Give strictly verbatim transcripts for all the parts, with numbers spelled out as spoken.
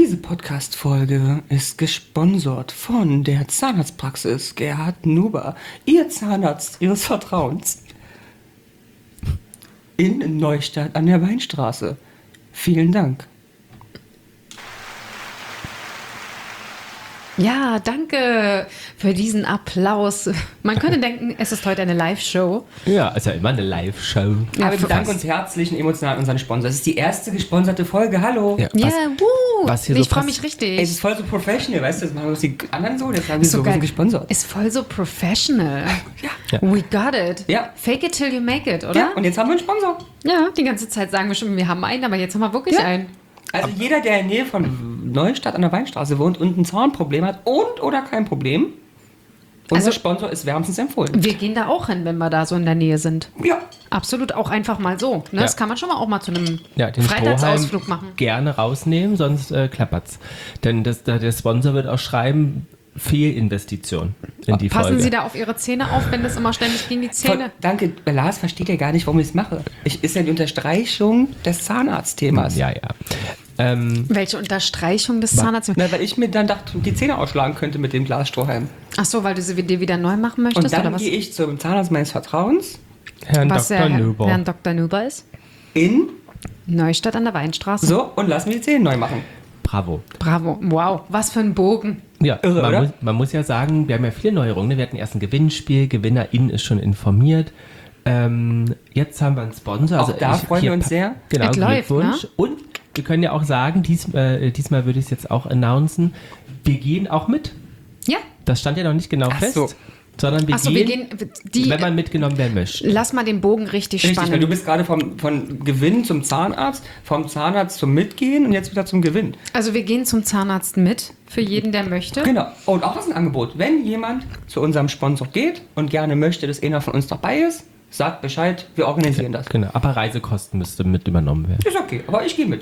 Diese Podcast-Folge ist gesponsert von der Zahnarztpraxis Gerhard Nuber, Ihr Zahnarzt Ihres Vertrauens. In Neustadt an der Weinstraße. Vielen Dank. Ja, danke für diesen Applaus. Man könnte denken, es ist heute eine Live-Show. Ja, ist ja immer eine Live-Show. Ja, aber wir bedanken uns herzlich und emotional an unseren Sponsor. Es ist die erste gesponserte Folge. Hallo. Ja, Ja, was, wuh. was hier Ich so freue pass- mich richtig. Es ist voll so professional, weißt du, das machen uns die anderen so, jetzt haben wir Ist so, so wir sind geil. gesponsert. Ist voll so professional. Ja. Ja. We got it. Ja. Fake it till you make it, oder? Ja, und jetzt haben wir einen Sponsor. Ja, die ganze Zeit sagen wir schon, wir haben einen, aber jetzt haben wir wirklich Ja. einen. Also jeder, der in der Nähe von Neustadt an der Weinstraße wohnt und ein Zahnproblem hat und oder kein Problem, unser Also- Sponsor ist wärmstens empfohlen. Wir gehen da auch hin, wenn wir da so in der Nähe sind. Ja. Absolut, auch einfach mal so. Ne? Ja. Das kann man schon mal auch mal zu einem ja, den Freitagsausflug Strohhalm machen. gerne rausnehmen, sonst äh, klappert's. Denn das, da, der Sponsor wird auch schreiben, Fehlinvestition in die Passen Folge. Sie da auf Ihre Zähne auf, wenn das immer ständig gegen die Voll, Zähne... danke, Lars versteht ja gar nicht, warum ich es mache. Ich ist ja die Unterstreichung des Zahnarztthemas. Ja, ja. Ähm, Welche Unterstreichung des Zahnarztes? Na, weil ich mir dann dachte, die Zähne ausschlagen könnte mit dem Glasstrohhalm. Ach so, weil du sie dir wieder neu machen möchtest, Und dann oder was? gehe ich zum Zahnarzt meines Vertrauens Herrn was Doktor der Herr, Nüber. Herrn Doktor Nuber ist? in Neustadt an der Weinstraße. so und lass mir die Zähne neu machen. Bravo. Bravo. Wow, was für ein Bogen. Ja, Irre, man, oder? muss, man muss ja sagen, wir haben ja viele Neuerungen. ne? Wir hatten erst ein Gewinnspiel, Gewinnerin ist schon informiert. Ähm, jetzt haben wir einen Sponsor. Auch da freuen wir uns pa- sehr. Genau, Es läuft, Glückwunsch. ne? Und wir können ja auch sagen, dies, äh, diesmal würde ich es jetzt auch announcen, wir gehen auch mit. Ja. Das stand ja noch nicht genau Ach fest, so. sondern wir, Achso, gehen, wir gehen... Die, wenn man mitgenommen werden möchte. lass mal den Bogen richtig, Richtig, weil spannen. du bist gerade vom von Gewinn zum Zahnarzt, vom Zahnarzt zum Mitgehen und jetzt wieder zum Gewinn. Also wir gehen zum Zahnarzt mit, für jeden, der möchte. Genau. Und auch das ist ein Angebot. Wenn jemand zu unserem Sponsor geht und gerne möchte, dass einer von uns dabei ist, sagt Bescheid, wir organisieren das. Genau, aber Reisekosten müsste mit übernommen werden. Ist okay, aber ich gehe mit.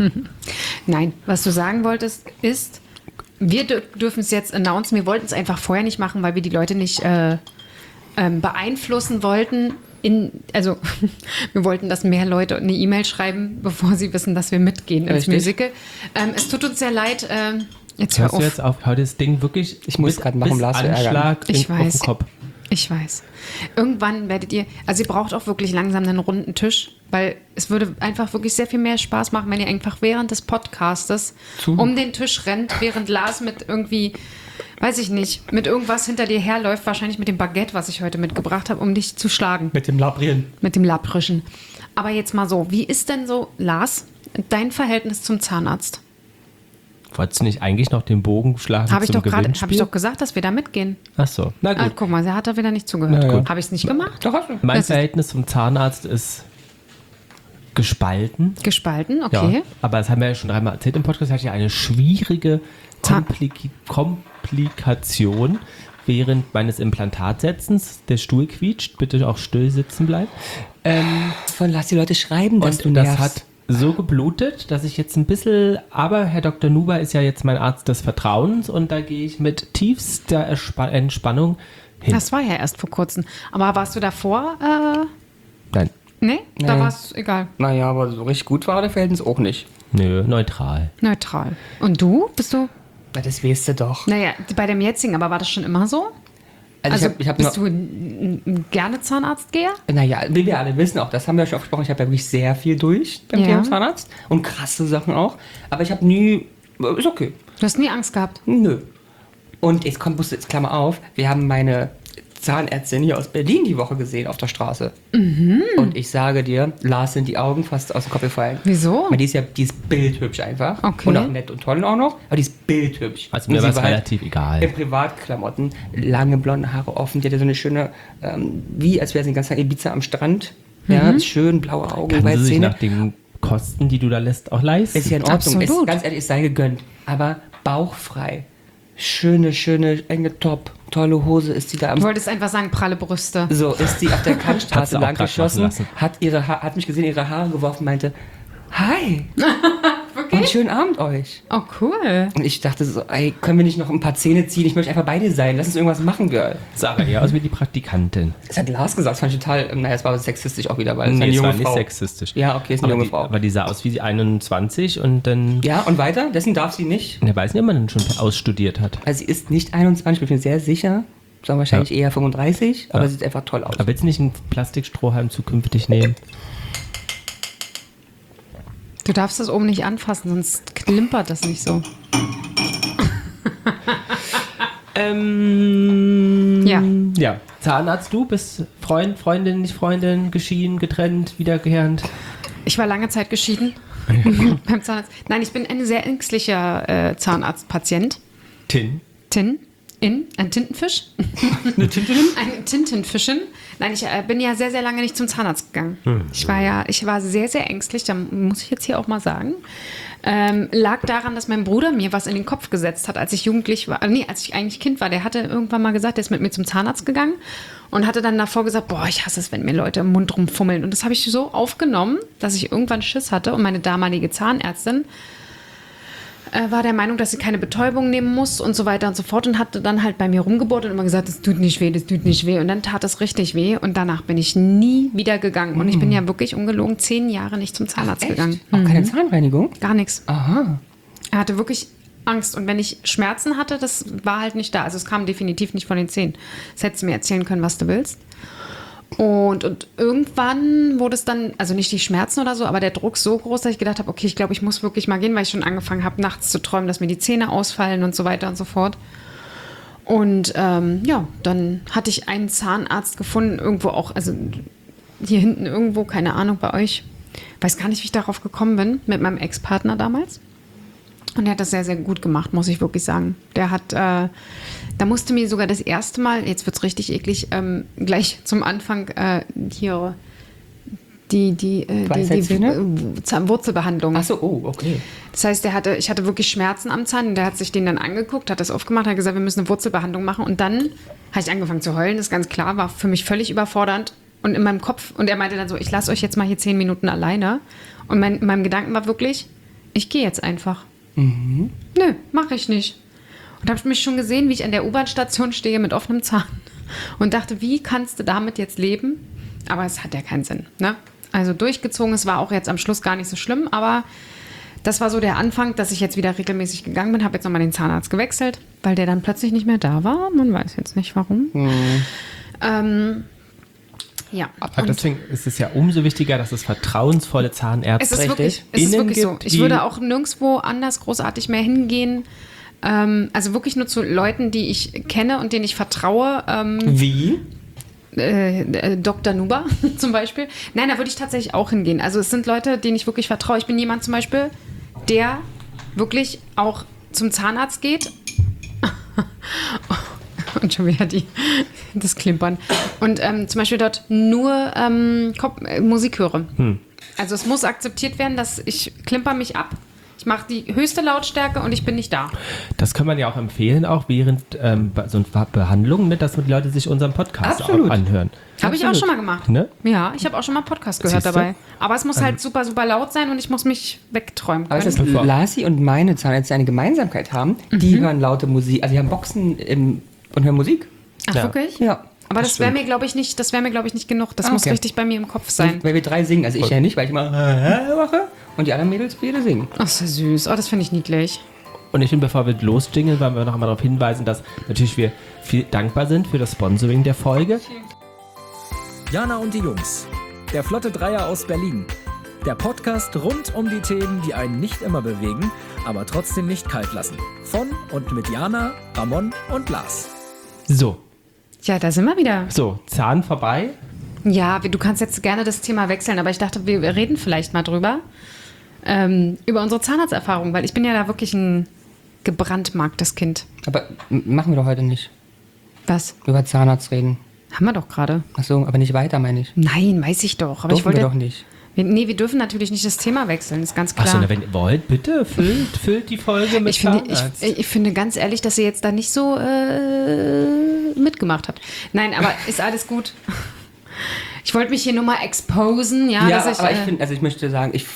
Nein, was du sagen wolltest, ist, wir dür- dürfen es jetzt announcen. Wir wollten es einfach vorher nicht machen, weil wir die Leute nicht äh, ähm, beeinflussen wollten. In, also, wir wollten, dass mehr Leute eine E-Mail schreiben, bevor sie wissen, dass wir mitgehen ins Richtig. Musical. Ähm, es tut uns sehr leid. Ähm, jetzt hör Hörst auf. du jetzt auf, hau das Ding wirklich Ich muss mit grad machen, um bis Lars zu ärgern. Anschlag Ich in, auf weiß. den Kopf. Ich weiß. Irgendwann werdet ihr, also ihr braucht auch wirklich langsam einen runden Tisch, weil es würde einfach wirklich sehr viel mehr Spaß machen, wenn ihr einfach während des Podcastes Zu. um den Tisch rennt, während Lars mit irgendwie, weiß ich nicht, mit irgendwas hinter dir herläuft, wahrscheinlich mit dem Baguette, was ich heute mitgebracht habe, um dich zu schlagen, Mit dem Labrien. mit dem Lapprischen. Aber jetzt mal so, wie ist denn so, Lars, dein Verhältnis zum Zahnarzt? Wolltest du nicht eigentlich noch den Bogen schlagen Habe ich zum doch gerade, Gewinnspiel? habe ich doch gesagt, dass wir da mitgehen. Ach so, na Ah, gut. guck mal, er hat da wieder nicht zugehört. Na ja. Habe ich es nicht gemacht? Doch, hast du. Mein Das ist- Verhältnis zum Zahnarzt ist gespalten. Gespalten, okay. Ja, aber das haben wir ja schon dreimal erzählt im Podcast. Ich hatte ja eine schwierige Zahn- Komplik Komplikation während meines Implantatsetzens. Der Stuhl quietscht, bitte auch still sitzen bleiben. Ähm, Von lass die Leute schreiben, dass und du das nervst. hat so geblutet, dass ich jetzt ein bisschen, aber Herr Doktor Nuber ist ja jetzt mein Arzt des Vertrauens und da gehe ich mit tiefster Erspa- Entspannung hin. Das war ja erst vor kurzem. Aber warst du davor? Äh, Nein, nee, da Nee. war es egal. Naja, aber so richtig gut war der Verhältnis auch nicht. nö, neutral. Neutral. Und du? Bist du? Na, das weißt du doch. Naja, bei dem jetzigen, aber war das schon immer so? Also, Also ich hab, ich hab bist noch, du ein, ein gerne Zahnarztgeher? naja, wie wir alle wissen, auch das haben wir schon gesprochen, ich habe ja wirklich sehr viel durch beim Ja. Thema Zahnarzt und krasse Sachen auch. Aber ich habe nie, ist okay, Du hast nie Angst gehabt. nö. Und jetzt kommt, musst du jetzt Klammer auf, wir haben meine Zahnärztin hier aus Berlin die Woche gesehen auf der Straße. Und ich sage dir, Lars sind die Augen fast aus dem Kopf gefallen. Wieso? Weil die ist ja, die ist bildhübsch einfach. Okay. Und auch nett und toll auch noch, aber die ist bildhübsch. Also Und mir sie war es war halt relativ egal. in Privatklamotten, lange blonde Haare offen, die hatte so eine schöne, ähm, wie als wäre sie den ganzen Tag Ibiza am Strand. Ja, schön blaue Augen, Kann weiße sie sich Zähne. nach den Kosten, die du da lässt, auch leisten. Ist ja in Ordnung. Ist, Absolut. ganz ehrlich, es sei gegönnt. Aber bauchfrei. Schöne, schöne, enge Top. Tolle Hose ist sie da am. Du wolltest einfach sagen, pralle Brüste. So ist sie auf der Hat Kantstraße sie auch lang grad geschossen, machen lassen. hat, ihre ha- hat mich gesehen, ihre Haare geworfen, meinte, hi. Wirklich? einen schönen Abend euch. Oh, cool. Und ich dachte so, ey, können wir nicht noch ein paar Zähne ziehen? Ich möchte einfach bei dir sein. Lass uns irgendwas machen, Girl. Sah aber eher aus wie die Praktikantin. Das hat Lars gesagt, das fand ich total, naja, es war sexistisch auch wieder, weil es Nee, eine es junge war nicht Frau. sexistisch. Ja, okay, es ist eine Aber junge die, Frau. aber die sah aus wie einundzwanzig und dann... Ja, und weiter? Dessen darf sie nicht. Ich weiß nicht, ob man dann schon ausstudiert hat. Also sie ist nicht einundzwanzig, ich bin mir sehr sicher. Sagen wahrscheinlich Ja. eher fünfunddreißig, aber Ja. sie sieht einfach toll aus. Aber willst du nicht einen Plastikstrohhalm zukünftig nehmen? Du darfst das oben nicht anfassen, sonst klimpert das nicht so. Ähm, Ja. Ja. Zahnarzt, du bist Freund, Freundin, nicht Freundin, geschieden, getrennt, wiederkehrend. Ich war lange Zeit geschieden beim Zahnarzt. Nein, ich bin ein sehr ängstlicher äh, Zahnarztpatient. Tin. Tin, in, ein Tintenfisch. Eine Tintin? Ein Tintenfischen. Nein, ich äh, bin ja sehr, sehr lange nicht zum Zahnarzt gegangen. Ich war ja, ich war sehr, sehr ängstlich, da muss ich jetzt hier auch mal sagen. Ähm, lag daran, dass mein Bruder mir was in den Kopf gesetzt hat, als ich jugendlich war. Nee, als ich eigentlich Kind war. Der hatte irgendwann mal gesagt, der ist mit mir zum Zahnarzt gegangen und hatte dann davor gesagt, boah, ich hasse es, wenn mir Leute im Mund rumfummeln. Und das habe ich so aufgenommen, dass ich irgendwann Schiss hatte und meine damalige Zahnärztin äh, war der Meinung, dass sie keine Betäubung nehmen muss und so weiter und so fort und hatte dann halt bei mir rumgebohrt und immer gesagt, das tut nicht weh, das tut nicht weh. Und dann tat es richtig weh und danach bin ich nie wieder gegangen. Und ich bin ja wirklich ungelogen zehn Jahre nicht zum Zahnarzt Echt? gegangen. Auch keine Zahnreinigung? Gar nichts. Aha. Er hatte wirklich Angst. Und wenn ich Schmerzen hatte, das war halt nicht da. Also es kam definitiv nicht von den Zähnen. Das hättest du mir erzählen können, was du willst. Und, und irgendwann wurde es dann, also nicht die Schmerzen oder so, aber der Druck so groß, dass ich gedacht habe, okay, ich glaube, ich muss wirklich mal gehen, weil ich schon angefangen habe, nachts zu träumen, dass mir die Zähne ausfallen und so weiter und so fort. Und ähm, ja, dann hatte ich einen Zahnarzt gefunden, irgendwo auch, also hier hinten irgendwo, keine Ahnung, bei euch. Weiß gar nicht, wie ich darauf gekommen bin, mit meinem Ex-Partner damals. Und er hat das sehr, sehr gut gemacht, muss ich wirklich sagen. Der hat, äh, da musste mir sogar das erste Mal, jetzt wird es richtig eklig, ähm, gleich zum Anfang äh, hier die, die, äh, die, die Weisheitszähne? W- Zahnwurzelbehandlung. Achso, oh, okay. Das heißt, der hatte, ich hatte wirklich Schmerzen am Zahn und der hat sich den dann angeguckt, hat das aufgemacht, hat gesagt, wir müssen eine Wurzelbehandlung machen. Und dann habe ich angefangen zu heulen, das ist ganz klar, war für mich völlig überfordernd. Und in meinem Kopf, und er meinte dann so, ich lasse euch jetzt mal hier zehn Minuten alleine. Und mein, in meinem Gedanken war wirklich, ich gehe jetzt einfach. Mhm. Nö, mache ich nicht. Und habe mich schon gesehen, wie ich an der U-Bahn-Station stehe mit offenem Zahn und dachte, wie kannst du damit jetzt leben? Aber es hat ja keinen Sinn. Ne? Also durchgezogen, es war auch jetzt am Schluss gar nicht so schlimm, aber das war so der Anfang, dass ich jetzt wieder regelmäßig gegangen bin, habe jetzt nochmal den Zahnarzt gewechselt, weil der dann plötzlich nicht mehr da war. Man weiß jetzt nicht, warum. Mhm. Ähm, ja. Aber Und deswegen ist es ja umso wichtiger, dass es vertrauensvolle Zahnärzte es ist wirklich, es ist innen wirklich so. gibt, Ich die- würde auch nirgendwo anders großartig mehr hingehen. Ähm, also wirklich nur zu Leuten, die ich kenne und denen ich vertraue. Ähm, Wie? äh, äh, Doktor Nuber zum Beispiel. Nein, da würde ich tatsächlich auch hingehen. Also es sind Leute, denen ich wirklich vertraue. Ich bin jemand zum Beispiel, der wirklich auch zum Zahnarzt geht. Und schon wieder die, das Klimpern. Und ähm, zum Beispiel dort nur ähm, Kopf, äh, Musik höre. Hm. Also es muss akzeptiert werden, dass ich klimper mich ab. Ich mache die höchste Lautstärke und ich bin nicht da. Das kann man ja auch empfehlen, auch während ähm, bei so einer Behandlung, ne, dass die Leute sich unseren Podcast Absolut. auch anhören. Habe ich auch Absolut. schon mal gemacht. Ne? Ja, ich habe auch schon mal Podcast gehört Siehste? dabei. Aber es muss halt super, super laut sein und ich muss mich wegträumen Aber können. es ist, dass Lasi und meine Zahnärzte eine Gemeinsamkeit haben. Die hören laute Musik, also die haben Boxen im, und hören Musik. Ach, Ja. wirklich? Ja. Aber das, Das wäre stimmt. mir, glaube ich, nicht, das wäre mir, glaube ich, nicht genug. Das Ah, muss okay. richtig bei mir im Kopf sein. Weil wir drei singen, also ich ja nicht, weil ich immer mache und die anderen Mädels beide singen. Ach, so süß. Oh, das finde ich niedlich. Und ich finde, bevor wir losjingeln, wollen wir noch einmal darauf hinweisen, dass natürlich wir viel dankbar sind für das Sponsoring der Folge. Jana und die Jungs. Der Flotte Dreier aus Berlin. Der Podcast rund um die Themen, die einen nicht immer bewegen, aber trotzdem nicht kalt lassen. Von und mit Jana, Ramon und Lars. So, Ja, da sind wir wieder. so, Zahn vorbei. Ja, wir- du kannst jetzt gerne das Thema wechseln, aber ich dachte, wir wir reden vielleicht mal drüber. Ähm, über unsere Zahnarzterfahrung, weil ich bin ja da wirklich ein gebrandmarktes Kind. Aber m- machen wir doch heute nicht. Was? Über Zahnarzt reden. Haben wir doch gerade. Achso, aber nicht weiter, meine ich. Nein, weiß ich doch. Aber ich Dürfen wollte. wir doch nicht. Wir, nee, wir dürfen natürlich nicht das Thema wechseln, ist ganz klar. Achso, wenn ihr wollt, bitte füllt, füllt die Folge mit ich, finde, Zahnarzt. ich, ich finde ganz ehrlich, dass ihr jetzt da nicht so äh, mitgemacht habt. Nein, aber ist alles gut. Ich wollte mich hier nur mal exposen, ja, Ja, dass ich. aber ich äh, finde, also ich möchte sagen, ich finde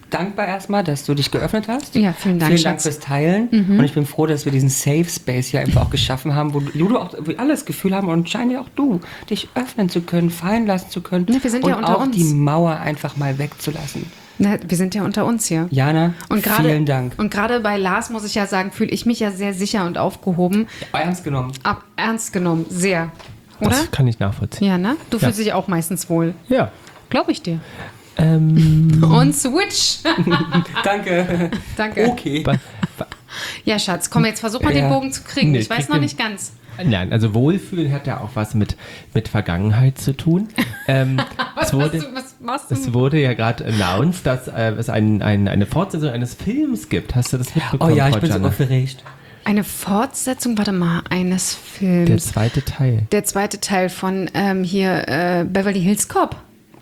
dankbar erstmal, dass du dich geöffnet hast. Ja, vielen Dank, Vielen Dank Schatz. fürs Teilen. Mhm. Und ich bin froh, dass wir diesen Safe Space hier einfach auch geschaffen haben, wo du auch wo wir alle das Gefühl haben und scheinbar auch du, dich öffnen zu können, fallen lassen zu können. Ja, wir sind und ja unter auch uns. die Mauer einfach mal wegzulassen. Na, wir sind ja unter uns hier. Jana, Und gerade, vielen Dank. Und gerade bei Lars, muss ich ja sagen, fühle ich mich ja sehr sicher und aufgehoben. Ernst genommen. Ab, ernst genommen, sehr. Oder? Das kann ich nachvollziehen. Ja, ne? Du Ja. fühlst dich auch meistens wohl. Ja. Glaube ich dir. Ähm, Und Switch. Danke. Danke. Okay. ba- ba- Ja, Schatz, komm, jetzt versuch mal Ja. den Bogen zu kriegen. Nee, ich weiß krieg noch den- nicht ganz. Nein, also Wohlfühlen hat ja auch was mit, mit Vergangenheit zu tun. Ähm, Was, es, wurde, machst du, was machst du? es wurde ja gerade announced, dass äh, es ein, ein, eine Fortsetzung eines Films gibt. Hast du das Oh mitbekommen, ja, ich Frau bin so Gianna? aufgeregt. Eine Fortsetzung, warte mal, eines Der Films. zweite Teil. Der zweite Teil von ähm, hier äh, Beverly Hills Cop.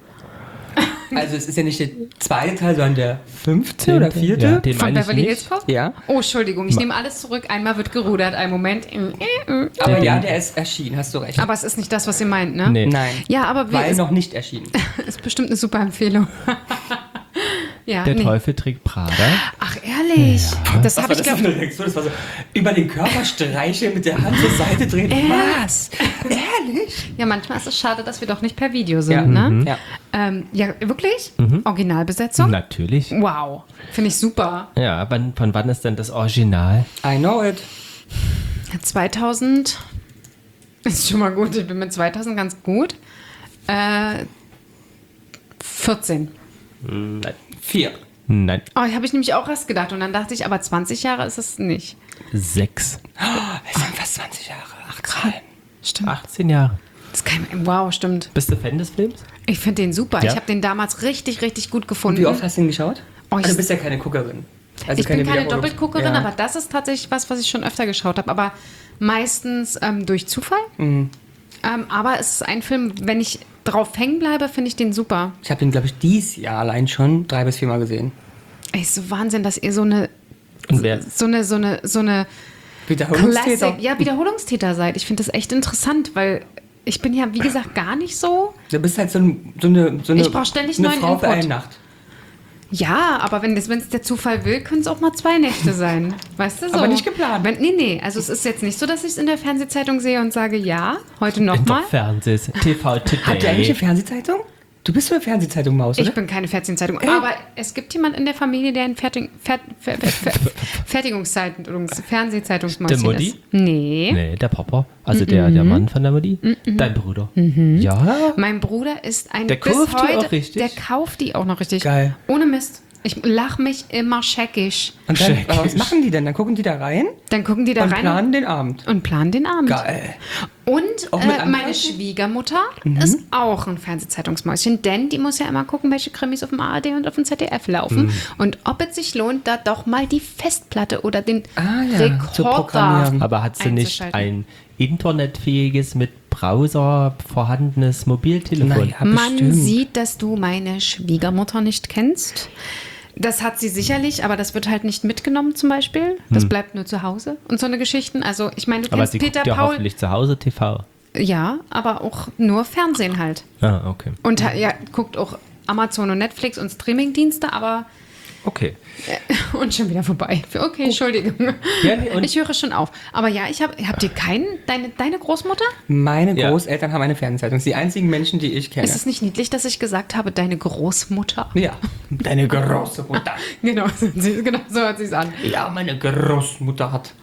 Also es ist ja nicht der zweite Teil, sondern der fünfte oder vierte. Ja, den Von meine ich Beverly nicht. Hills Cop? Ja. Oh, Entschuldigung, ich Ma- nehme alles zurück. Einmal wird gerudert, ein Moment. Aber Der- ja, den- der ist erschienen, hast du recht. Aber es ist nicht das, was ihr meint, ne? Nee. Nein. Ja, aber wir, Weil ist, noch nicht erschienen. ist bestimmt eine super Empfehlung. ja, Der nee. Teufel trägt Prada. Ach, ehrlich? Das Was habe war ich, das für glaube eine Reaktion? Das war so über den Körper streicheln, mit der Hand zur Seite drehen. Äh? Was? Ehrlich? Ja, manchmal ist es schade, dass wir doch nicht per Video sind, Ja. ne? Ja. Ähm, ja, wirklich? Originalbesetzung? Natürlich. Wow, finde ich super. Ja, wann, von wann ist denn das Original? I know it. zweitausend ist schon mal gut, ich bin mit zweitausend ganz gut. Äh, vierzehn. Nein. Vier. Nein, Oh, habe ich nämlich auch erst gedacht. Und dann dachte ich, aber zwanzig Jahre ist es nicht. sechs. Es sind fast zwanzig Jahre. Ach, krass. Stimmt. achtzehn Jahre. Das kann, wow, stimmt. Bist du Fan des Films? Ich finde den super. Ja. Ich habe den damals richtig, richtig gut gefunden. Wie oft hast du ihn geschaut? Oh, ich- Ah, du bist ja keine Guckerin. Also ich bin keine Wiederholungs- Doppelguckerin, Ja. aber das ist tatsächlich was, was ich schon öfter geschaut habe. Aber meistens ähm, durch Zufall. Mhm. Ähm, aber es ist ein Film, wenn ich drauf hängen bleibe, finde ich den super. Ich habe den, glaube ich, dieses Jahr allein schon drei bis viermal gesehen. Ey, ist so Wahnsinn, dass ihr so eine, Und wer? so eine, so eine, so eine Wiederholungstäter. Classic, ja, Wiederholungstäter seid. Ich finde das echt interessant, weil ich bin ja, wie gesagt, gar nicht so. Du bist halt so, ein, so eine, so eine, Ich brauch ständig eine neuen Frau für Input. eine Nacht. Ja, aber wenn es der Zufall will, können es auch mal zwei Nächte sein. Weißt du so? Aber nicht geplant. Wenn, nee, nee. Also es ist jetzt nicht so, dass ich es in der Fernsehzeitung sehe und sage, ja, heute Bin nochmal. doch Fernsehs. T V Today. Habt ihr eigentlich eine Fernsehzeitung? Du bist so eine Fernsehzeitung-Maus, oder? Ich bin keine Fernsehzeitung. Aber es gibt jemand in der Familie, der ein Fertig, Fer, Fer, Fer, Fer, Fertigungszeitungs, Fernsehzeitungsmaus Der Mutti? ist. Nee. Nee, der Papa. Also der, der Mann von der Mutti. Dein Bruder. Ja. Mein Bruder ist ein Der bis kauft die heute, auch richtig? Der kauft die auch noch richtig. Geil. Ohne Mist. Ich lach mich immer scheckig. Und dann, Check. aber was machen die denn? Dann gucken die da rein Dann gucken die da und rein planen den Abend. und planen den Abend. Geil. Und Auch mit äh, meine Anreizen? Schwiegermutter ist auch ein Fernsehzeitungsmäuschen, denn die muss ja immer gucken, welche Krimis auf dem A R D und auf dem Z D F laufen und ob es sich lohnt, da doch mal die Festplatte oder den Ah ja, zu Rekorder programmieren. Aber hat sie nicht einzuschalten. ein internetfähiges, mit Browser vorhandenes Mobiltelefon? Naja, Man bestimmt. sieht, dass du meine Schwiegermutter nicht kennst. Das hat sie sicherlich, aber das wird halt nicht mitgenommen zum Beispiel. Das bleibt nur zu Hause und so eine Geschichten. Also ich meine, du Aber kennst sie Peter guckt ja Paul. hoffentlich zu Hause T V. Ja, aber auch nur Fernsehen halt. Ah, okay. Und ha- ja, guckt auch Amazon und Netflix und Streamingdienste, aber Okay. und schon wieder vorbei. Okay, Entschuldigung. Ja, nee, und- ich höre schon auf. Aber ja, ich habe, habt ihr keinen, deine, deine Großmutter? Meine Ja. Großeltern haben eine Fernsehzeitung. Das sind die einzigen Menschen, die ich kenne. Ist es nicht niedlich, dass ich gesagt habe, deine Großmutter? Ja. Deine große Mutter. Genau, so, genau so hört sich's an. Ja, meine Großmutter hat.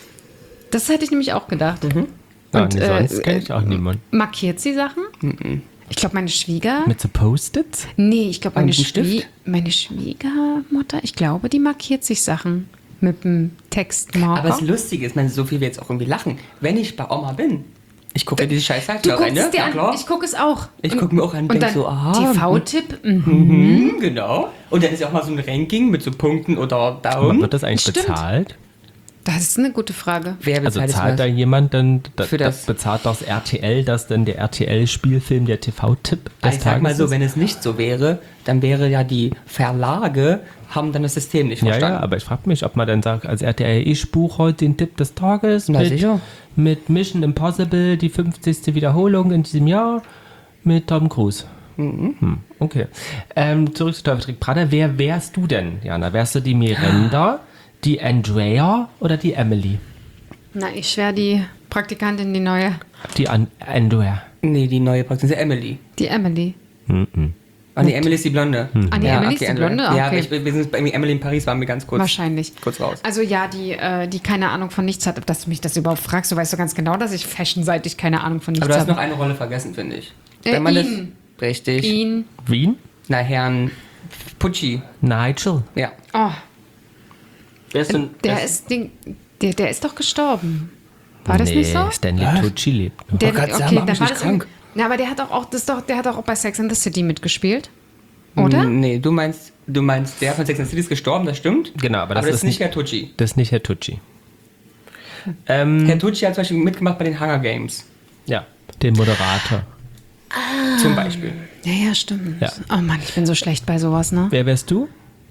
Das hätte ich nämlich auch gedacht. Ah, Und, nee, äh, sonst kenne ich auch niemanden. Markiert sie Sachen? Ich glaube, meine Schwieger... Mit so Post-its? Nee, ich glaube, meine, Und einen Schwie Stift? meine Schwiegermutter, ich glaube, die markiert sich Sachen mit dem Textmarker. Aber das Lustige ist, man, so viel wir jetzt auch irgendwie lachen, wenn ich bei Oma bin, ich gucke ja diese scheiß Seite du da rein, guckst ne? dir Ja, an. klar. Ich gucke es auch. Ich Und- guck mir auch an und und denk dann so, aha, T V-Tipp. Mhm. Hm, genau. Und dann ist ja auch mal so ein Ranking mit so Punkten oder Aber Daumen. wird das eigentlich Stimmt. bezahlt? Das ist eine gute Frage. Wer Also bezahlt zahlt da das? jemand dann, da, Für das das- bezahlt das R T L, dass dann der R T L-Spielfilm der T V-Tipp des Ich sag mal Tages so, ist? wenn es nicht so wäre, dann wäre ja die Verlage, haben dann das System nicht Ja, verstanden. ja, aber ich frage mich, ob man dann sagt, als R T L, ich buche heute den Tipp des Tages Na, mit, sicher. mit Mission Impossible, die fünfzigste Wiederholung in diesem Jahr mit Tom Cruise. Hm, okay. Ähm, zurück zu Teufel trägt Prada. Wer wärst du denn, Jana? Wärst du die Miranda, die Andrea oder die Emily? Na, ich wäre die Praktikantin, die neue. Die An Andrea. Nee, die neue Praktikantin, Emily. Die Emily. Mhm. Ah, nee, Emily ist die Blonde. Ah, die Emily ist die Andrea. Blonde? Ja, Okay. ich, wir sind bei Emily in Paris, waren wir ganz kurz, Wahrscheinlich. kurz raus. Also ja, die, äh, die keine Ahnung von nichts hat, dass du mich das überhaupt fragst. Du weißt doch ganz genau, dass ich fashionsseitig keine Ahnung von nichts Aber du hast habe. noch eine Rolle vergessen, finde ich. Äh, Wenn man ihn. Das, richtig. Ihn. Wien? Na, Herrn Pucci. Nigel. Ja. Oh, Wer ist denn, der wer ist, den, der, der ist doch gestorben. War das nee, nicht so? Stanley Was? Tucci lebt noch. Der, grad sagen, okay, mach dann mich war nicht das krank. Na, aber der hat auch, auch, das doch, der hat auch bei Sex and the City mitgespielt. Oder? Mm, Nee, du meinst, du meinst, der von Sex and the City ist gestorben, das stimmt. Genau, aber das aber das ist ist nicht nicht- Herr Tucci. Das ist nicht Herr Tucci. Ähm, Herr Tucci hat zum Beispiel mitgemacht bei den Hunger Games. ja, den Moderator. Zum Beispiel. Ja, ja, stimmt. Ja. Oh Mann, ich bin so schlecht bei sowas, ne? Wer wärst du?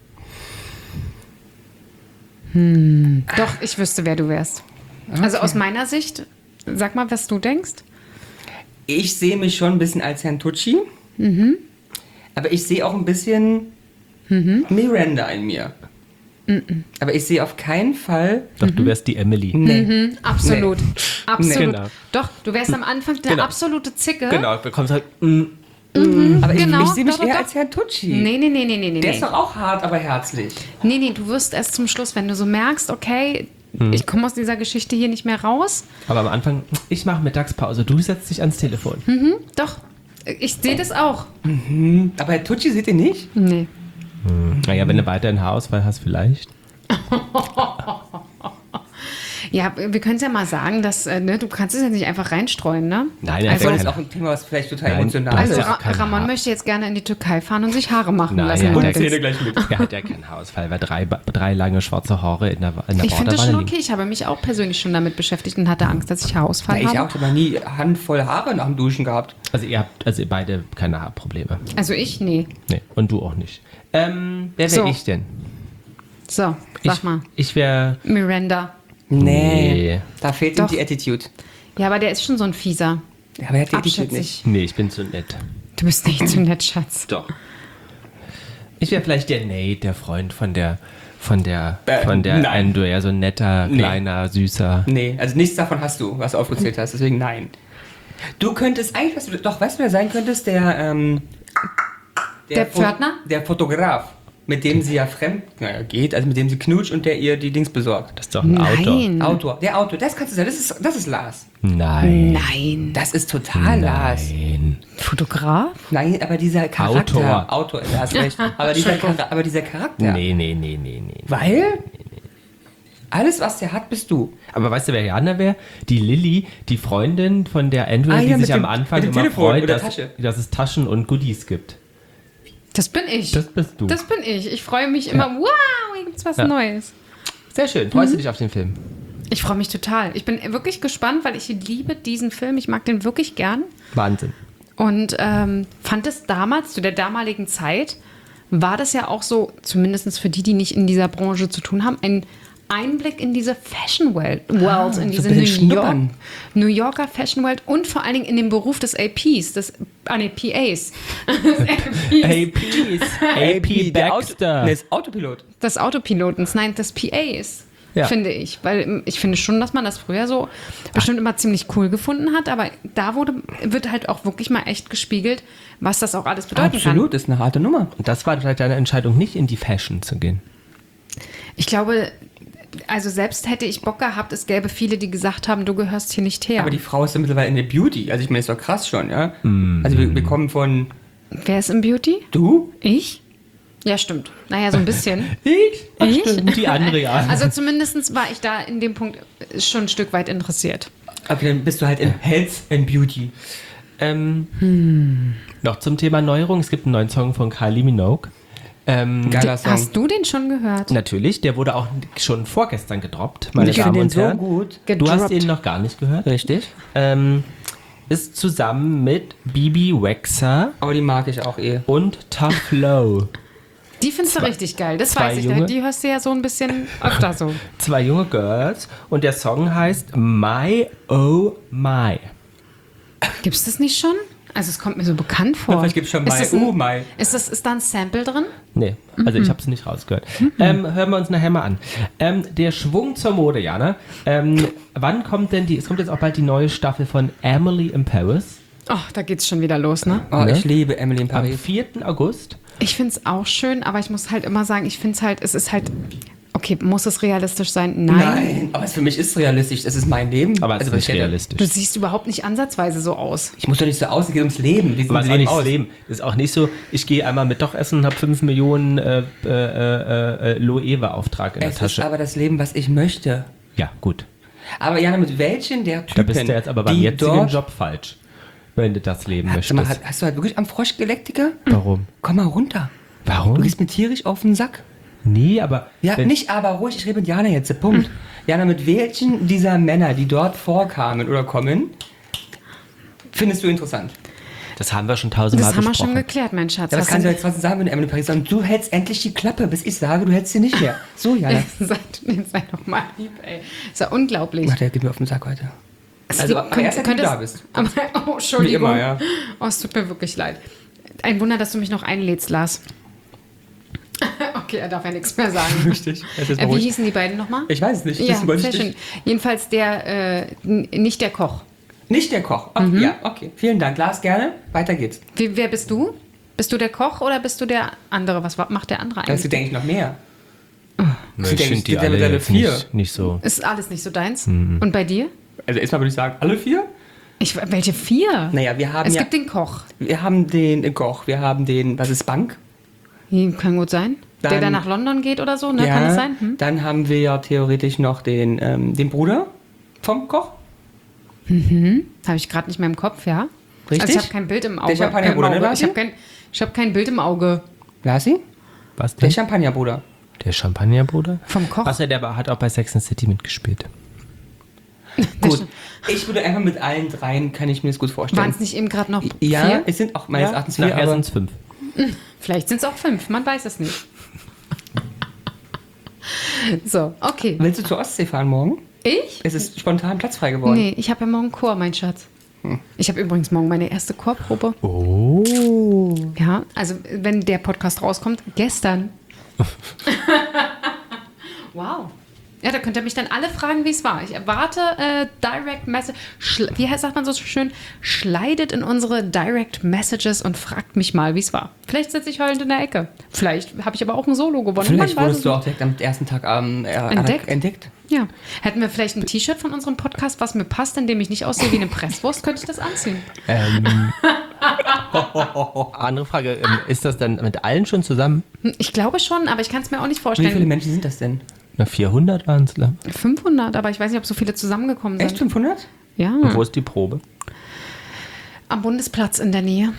Doch, ich wüsste, wer du wärst. Also aus meiner Sicht, sag mal, was du denkst. Ich sehe mich schon ein bisschen als Herrn Tucci. Mhm. Aber ich sehe auch ein bisschen Miranda in mir. Mhm. Aber ich sehe auf keinen Fall. Doch, du wärst die Emily. Nee. Absolut. Absolut. Nee. Genau. Doch, du wärst am Anfang eine Genau. absolute Zicke. Genau, du bekommst halt. Mm, Aber ich, Genau, ich sehe mich doch, doch, eher doch. als Herrn Tucci. Nee, nee, nee, nee, nee, nee. Der ist doch auch hart, aber herzlich. Nee, nee, du wirst erst zum Schluss, wenn du so merkst, okay, ich komme aus dieser Geschichte hier nicht mehr raus. aber am Anfang, ich mache Mittagspause, du setzt dich ans Telefon. Doch, ich sehe das auch. Aber Herr Tucci seht ihr nicht? Nee. Naja, wenn du weiter in Haarausfall hast, vielleicht. Ja, wir können es ja mal sagen, dass, äh, ne, du kannst es ja nicht einfach reinstreuen, ne? Nein, Also- Das ist auch ein Thema, was vielleicht total Nein, emotional du ist. hast Also ja auch Ra kein Ramon Haar. möchte jetzt gerne in die Türkei fahren und sich Haare machen Nein, lassen. ja, Und der- das- gleich mit. Er hat ja keinen Haarausfall, weil drei, drei lange schwarze Haare in der, in der ich finde das Badewanne schon liegen. okay. Ich habe mich auch persönlich schon damit beschäftigt und hatte Angst, dass ich Haarausfall Ja, ich habe. auch, ich habe noch nie Handvoll Haare nach dem Duschen gehabt. Also ihr habt, also ihr beide keine Haarprobleme. Also ich, nee. Nee, und du auch nicht. Ähm, wer wäre So. ich denn? So, sag Ich, mal. ich wäre. Miranda. Nee. Da fehlt ihm Doch. die Attitude. Ja, aber der ist schon so ein Fieser. Ja, aber er hat die Attitude nicht. Abschätzig. Nee, ich bin zu nett. Du bist nicht zu nett, Schatz. Doch. Ich wäre vielleicht der Nate, der Freund von der von der Äh, von der nein. Andrea, so ein netter, Nee. kleiner, süßer. Nee, also nichts davon hast du, was du aufgezählt hast, deswegen nein. Du könntest eigentlich, was du, doch, weißt du, wer sein könntest? Der, ähm, Der Fo- Pförtner? Der Fotograf, mit dem sie ja fremd naja, geht, also mit dem sie knutscht und der ihr die Dings besorgt. Das ist doch ein Auto. Nein. Autor, der Autor, das kannst du sagen, das ist, das ist Lars. Nein. Nein. Das ist total Lars. Nein. Fotograf? Nein, aber dieser Charakter. Autor. Autor, du hast recht. Aber dieser, Chara- aber dieser Charakter. Nee, nee, nee, nee, nee. Weil alles, was der hat, bist du. Aber weißt du, wer Jana wäre? Die Lilly, die Freundin von der Andrea, Ah, die ja, sich mit am dem- Anfang mit dem immer Telefon freut, oder dass, Tasche. dass es Taschen und Goodies gibt. Das bin ich. Das bist du. Das bin ich. Ich freue mich immer, wow, hier gibt's was Ja. Neues. Sehr schön. Freust du dich auf den Film? Ich freue mich total. Ich bin wirklich gespannt, weil ich liebe diesen Film. Ich mag den wirklich gern. Wahnsinn. Und ähm, fand es damals, zu der damaligen Zeit, war das ja auch so, zumindest für die, die nicht in dieser Branche zu tun haben, ein Einblick in diese Fashion World, World in diese ein New, bisschen York, schnuppern. New Yorker Fashion World und vor allen Dingen in den Beruf des A Ps, des, ah nee, P As. A Ps. A P der Auto, Baxter. nee, ist Autopilot. Des Autopilotens, nein, des P As. Ja. Finde ich. Weil ähm, ich finde schon, dass man das früher so bestimmt immer ziemlich cool gefunden hat, aber da wurde, wird halt auch wirklich mal echt gespiegelt, was das auch alles bedeuten Absolut, ist eine harte Nummer. Und das war vielleicht deine Entscheidung, nicht in die Fashion zu gehen. kann. Ich glaube, also selbst hätte ich Bock gehabt, es gäbe viele, die gesagt haben, du gehörst hier nicht her. Aber die Frau ist ja mittlerweile in der Beauty. Also ich meine, ist doch krass schon, ja? Also wir, wir kommen von Wer ist im Beauty? du? Ich? Ja, stimmt. Naja, so ein bisschen. Ich? Ach, Ich? stimmt, die andere, ja. Also zumindest war ich da in dem Punkt schon ein Stück weit interessiert. Okay, dann bist du halt in Health and Beauty. Ähm, Noch zum Thema Neuerung. Es gibt einen neuen Song von Kylie Minogue. Ähm, Geiler Song. Hast du den schon gehört? Natürlich, der wurde auch schon vorgestern gedroppt, meine ich Damen finde den und so Herren. gut. Du hast Gedroppt. ihn noch gar nicht gehört. Richtig. Ähm, ist zusammen mit Bibi Rexha Aber die mag ich auch eh. und Tough Low. Die findest du richtig geil, das zwei weiß ich. Junge. Die hörst du ja so ein bisschen öfter so. Zwei junge Girls und der Song heißt My Oh My. Gibt's das nicht schon? Also es kommt mir so bekannt vor. Vielleicht gibt es schon Ist Mai. das ein- Uh, Mai. Ist, das, ist da ein Sample drin? Nee, also ich habe es nicht rausgehört. Ähm, hören wir uns nachher mal an. Ähm, der Schwung zur Mode, Jana. Ähm, wann kommt denn die, es kommt jetzt auch bald die neue Staffel von Emily in Paris. Oh, da geht's schon wieder los, ne? Oh, Ne? ich liebe Emily in Am Paris. vierten August. Ich finde es auch schön, aber ich muss halt immer sagen, ich finde es halt, es ist halt, okay, muss es realistisch sein? Nein. Nein, aber es für mich ist realistisch. Das ist mein Leben. Aber es Also, ist nicht ich hätte- realistisch. Du siehst überhaupt nicht ansatzweise so aus. Ich muss doch nicht so aus, es geht ums Leben. Wie sieht Aber das es ist auch nicht das aus? Leben. Es ist auch nicht so, ich gehe einmal mit Doch essen und habe fünf Millionen äh, äh, äh, äh, Loewe-Auftrag in der Es ist Tasche. aber das Leben, was ich möchte. Ja, gut. Aber Jana, mit welchen der Typen, Da bist du jetzt aber beim die jetzigen dort... Job falsch, wenn du das Leben Sag möchtest. mal, hast, hast du halt wirklich am Frosch geleckt, Digga? Warum? Komm mal runter. Warum? Du gehst mir tierisch auf den Sack. Nee, aber... Ja, wenn- nicht aber ruhig, ich rede mit Jana jetzt, Punkt. Jana, mit welchen dieser Männer, die dort vorkamen oder kommen, findest du interessant? Das haben wir schon tausendmal Das haben wir besprochen. schon geklärt, mein Schatz. Ja, was Hast kannst du du- jetzt trotzdem sagen, wenn du Emily Paris sagst? Du hältst endlich die Klappe, bis ich sage, du hältst sie nicht mehr. So, Jana. Sei, sei doch mal lieb, ey. Ist ja unglaublich. Ach, der geht mir auf den Sack heute. Es Also, gibt- aber erst, wenn du könntest- da bist. Aber, oh, Entschuldigung. Wie immer, ja. Oh, es tut mir wirklich leid. Ein Wunder, dass du mich noch einlädst, Lars. Okay, er darf ja nichts mehr sagen. Richtig. Es ist Äh, wie beruhigt. hießen die beiden nochmal? Ich weiß es nicht. Ja, das wollte sehr ich schön. nicht. Jedenfalls der, äh, n- nicht der Koch. Nicht der Koch. Okay, Mhm. ja, okay. Vielen Dank. Lars, gerne. Weiter geht's. Wie, wer bist du? Bist du der Koch oder bist du der andere? Was wa- macht der andere Das eigentlich? gibt, denke ich, noch mehr. Nee, Ich ich denke, finde es die gibt ja alle Modelle jetzt vier. nicht, nicht so... Ist alles nicht so deins? Mhm. Und bei dir? Also erstmal würde ich sagen, alle vier? Ich, welche vier? Naja, wir haben es ja, gibt den Koch. wir haben den Koch, wir haben den, was ist Bank? Hm, Kann gut sein. der Dann- dann nach London geht oder so, ne? Kann das sein? Hm? Dann haben wir ja theoretisch noch den, ähm, den Bruder vom Koch. Habe ich gerade nicht mehr im Kopf, ja. Richtig? Also ich habe kein Bild im Auge. Champagnerbruder, im ne, Auge. Lasi? Ich habe kein, ich hab kein Bild im Auge Lassi? Was Der denn? Champagnerbruder. Der Champagnerbruder? vom Koch. Achso, der war- hat auch bei Sex and the City mitgespielt. Gut. Ich würde einfach mit allen dreien, kann ich mir das gut vorstellen. Waren es nicht eben gerade noch Ja, vier? es sind auch meines Ja, Erachtens vier, nachher aber sind es fünf. Vielleicht sind es auch fünf, man weiß es nicht. So, okay. willst du zur Ostsee fahren morgen? Ich? Es ist spontan Platz frei geworden. Nee, ich habe ja morgen Chor, mein Schatz. Ich habe übrigens morgen meine erste Chorprobe. Oh. Ja, also wenn der Podcast rauskommt, gestern. Wow. Ja, da könnt ihr mich dann alle fragen, wie es war. Ich erwarte äh, Direct Message. Schl- Wie heißt, sagt man so schön? Schleidet in unsere Direct Messages und fragt mich mal, wie es war. Vielleicht sitze ich heulend in der Ecke. Vielleicht habe ich aber auch ein Solo gewonnen. Vielleicht Man weiß wurdest es du nicht. auch direkt am ersten Tag ähm, äh, Entdeckt? entdeckt. Ja. Hätten wir vielleicht ein T-Shirt von unserem Podcast, was mir passt, in dem ich nicht aussehe wie eine Presswurst, könnte ich das anziehen. Ähm. Andere Frage, ähm, ist das dann mit allen schon zusammen? Hm, Ich glaube schon, aber ich kann es mir auch nicht Wie viele vorstellen. Menschen sind das denn? Na, vierhundert waren es. fünfhundert, aber ich weiß nicht, ob so viele zusammengekommen sind. Echt fünfhundert? Ja. Und wo ist die Probe? Am Bundesplatz in der Nähe.